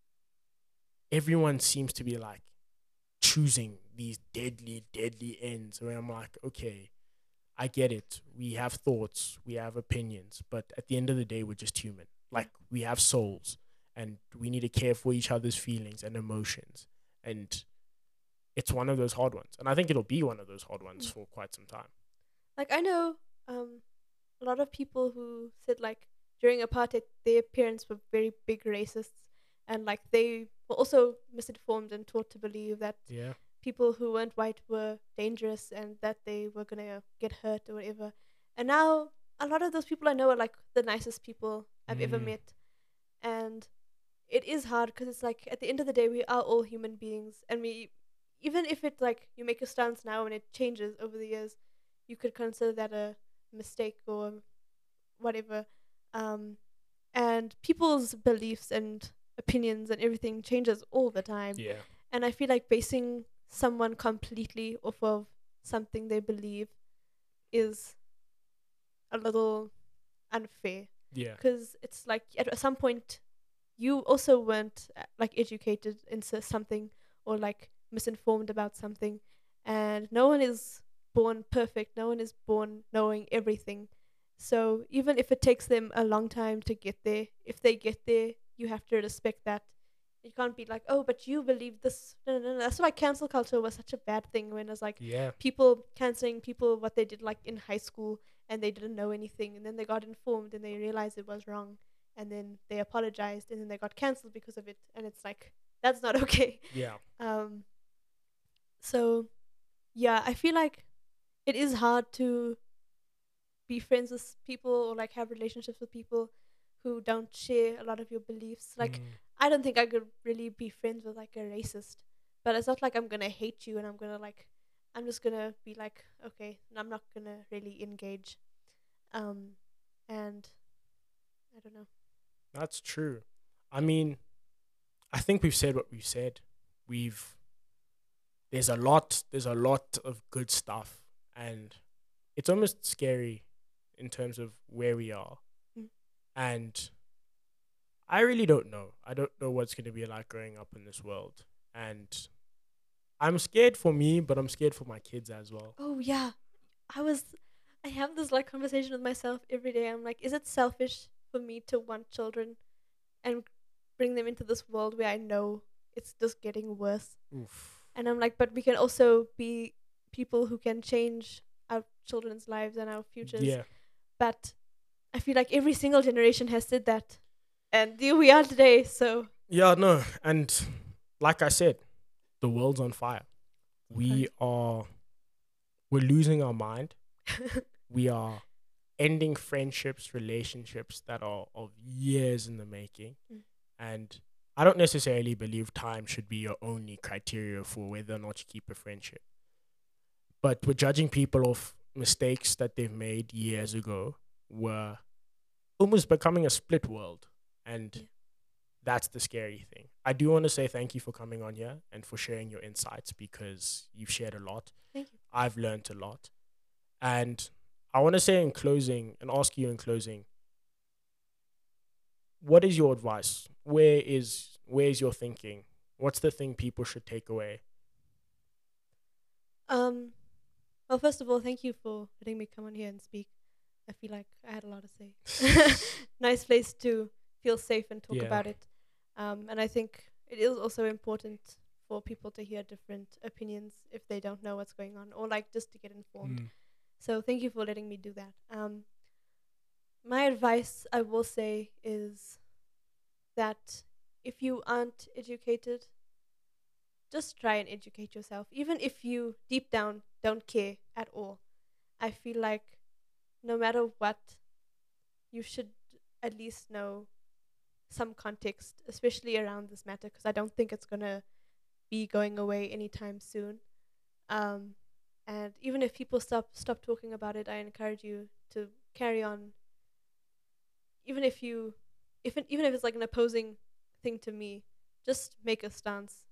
everyone seems to be like choosing these deadly ends where I'm like, okay, I get it. We have thoughts, we have opinions, but at the end of the day, we're just human. Like, we have souls and we need to care for each other's feelings and emotions. And it's one of those hard ones. And I think it'll be one of those hard ones Mm. for quite some time. Like I know a lot of people who said like during apartheid their parents were very big racists, and like they were also misinformed and taught to believe that Yeah. people who weren't white were dangerous and that they were gonna get hurt or whatever. And now a lot of those people I know are like the nicest people I've ever Mm. met. And it is hard because it's like at the end of the day we are all human beings, and we, even if it's like you make a stance now and it changes over the years, you could consider that a mistake or whatever. Um, and people's beliefs and opinions and everything changes all the time. Yeah. And I feel like basing someone completely off of something they believe is a little unfair, Yeah. because it's like at some point you also weren't like educated into something or like misinformed about something, and no one is born perfect, no one is born knowing everything. So even if it takes them a long time to get there, if they get there, you have to respect that. You can't be like, oh, but you believe this. No, no, no. That's why cancel culture was such a bad thing, when it's like Yeah. people canceling people what they did like in high school, and they didn't know anything, and then they got informed and they realized it was wrong, and then they apologized, and then they got cancelled because of it, and it's like that's not okay. Yeah. um so yeah, I feel like it is hard to be friends with people or like have relationships with people who don't share a lot of your beliefs. Like Mm. I don't think I could really be friends with like a racist, but it's not like I'm gonna hate you and I'm just gonna be like, okay, and I'm not gonna really engage. And I don't know. That's true. I mean, I think we've said what we've said. We've there's a lot of good stuff, and it's almost scary in terms of where we are. Mm. And I really don't know. I don't know what's going to be like growing up in this world. And I'm scared for me, but I'm scared for my kids as well. Oh yeah, I was. I have this like conversation with myself every day. I'm like, is it selfish for me to want children and bring them into this world where I know it's just getting worse? Oof. And I'm like, but we can also be people who can change our children's lives and our futures. Yeah. But I feel like every single generation has said that, and here we are today. So Yeah, no. And like I said, the world's on fire. We are we're losing our mind. We are ending friendships, relationships that are of years in the making. Mm. And I don't necessarily believe time should be your only criteria for whether or not you keep a friendship. But we're judging people off mistakes that they've made years ago. We're almost becoming a split world. And Yeah. that's the scary thing. I do want to say thank you for coming on here and for sharing your insights, because you've shared a lot. Thank you. I've learned a lot. And I want to say in closing and ask you in closing, what is your advice? Where's your thinking? What's the thing people should take away? Well, first of all, thank you for letting me come on here and speak. I feel like I had a lot to say. Nice place to feel safe and talk Yeah. about it. And I think it is also important for people to hear different opinions if they don't know what's going on, or like just to get informed. Mm. So thank you for letting me do that. My advice, I will say, is that if you aren't educated, just try and educate yourself, even if you deep down don't care at all. I feel like no matter what, you should at least know some context, especially around this matter, because I don't think it's gonna be going away anytime soon. Um, and even if people stop talking about it, I encourage you to carry on. Even if you, even if it's like an opposing thing to me, just make a stance.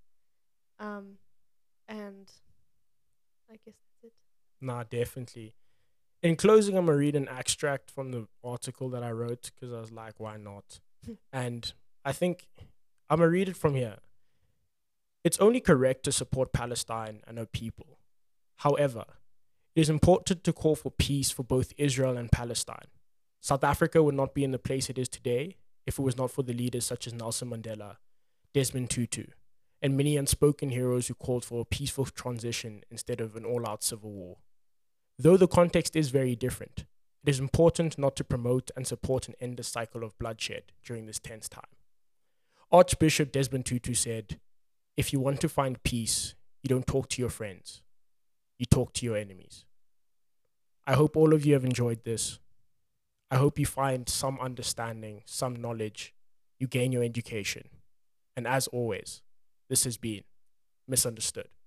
And I guess that's it. Nah, definitely. In closing, I'm going to read an extract from the article that I wrote because I was like, why not? And I think I'm going to read it from here. It's only correct to support Palestine and her people. However, it is important to call for peace for both Israel and Palestine. South Africa would not be in the place it is today if it was not for the leaders such as Nelson Mandela, Desmond Tutu, and many unspoken heroes who called for a peaceful transition instead of an all-out civil war. Though the context is very different, it is important not to promote and support an endless cycle of bloodshed during this tense time. Archbishop Desmond Tutu said, "If you want to find peace, you don't talk to your friends, you talk to your enemies." I hope all of you have enjoyed this. I hope you find some understanding, some knowledge, you gain your education. And as always, this has been Misunderstood.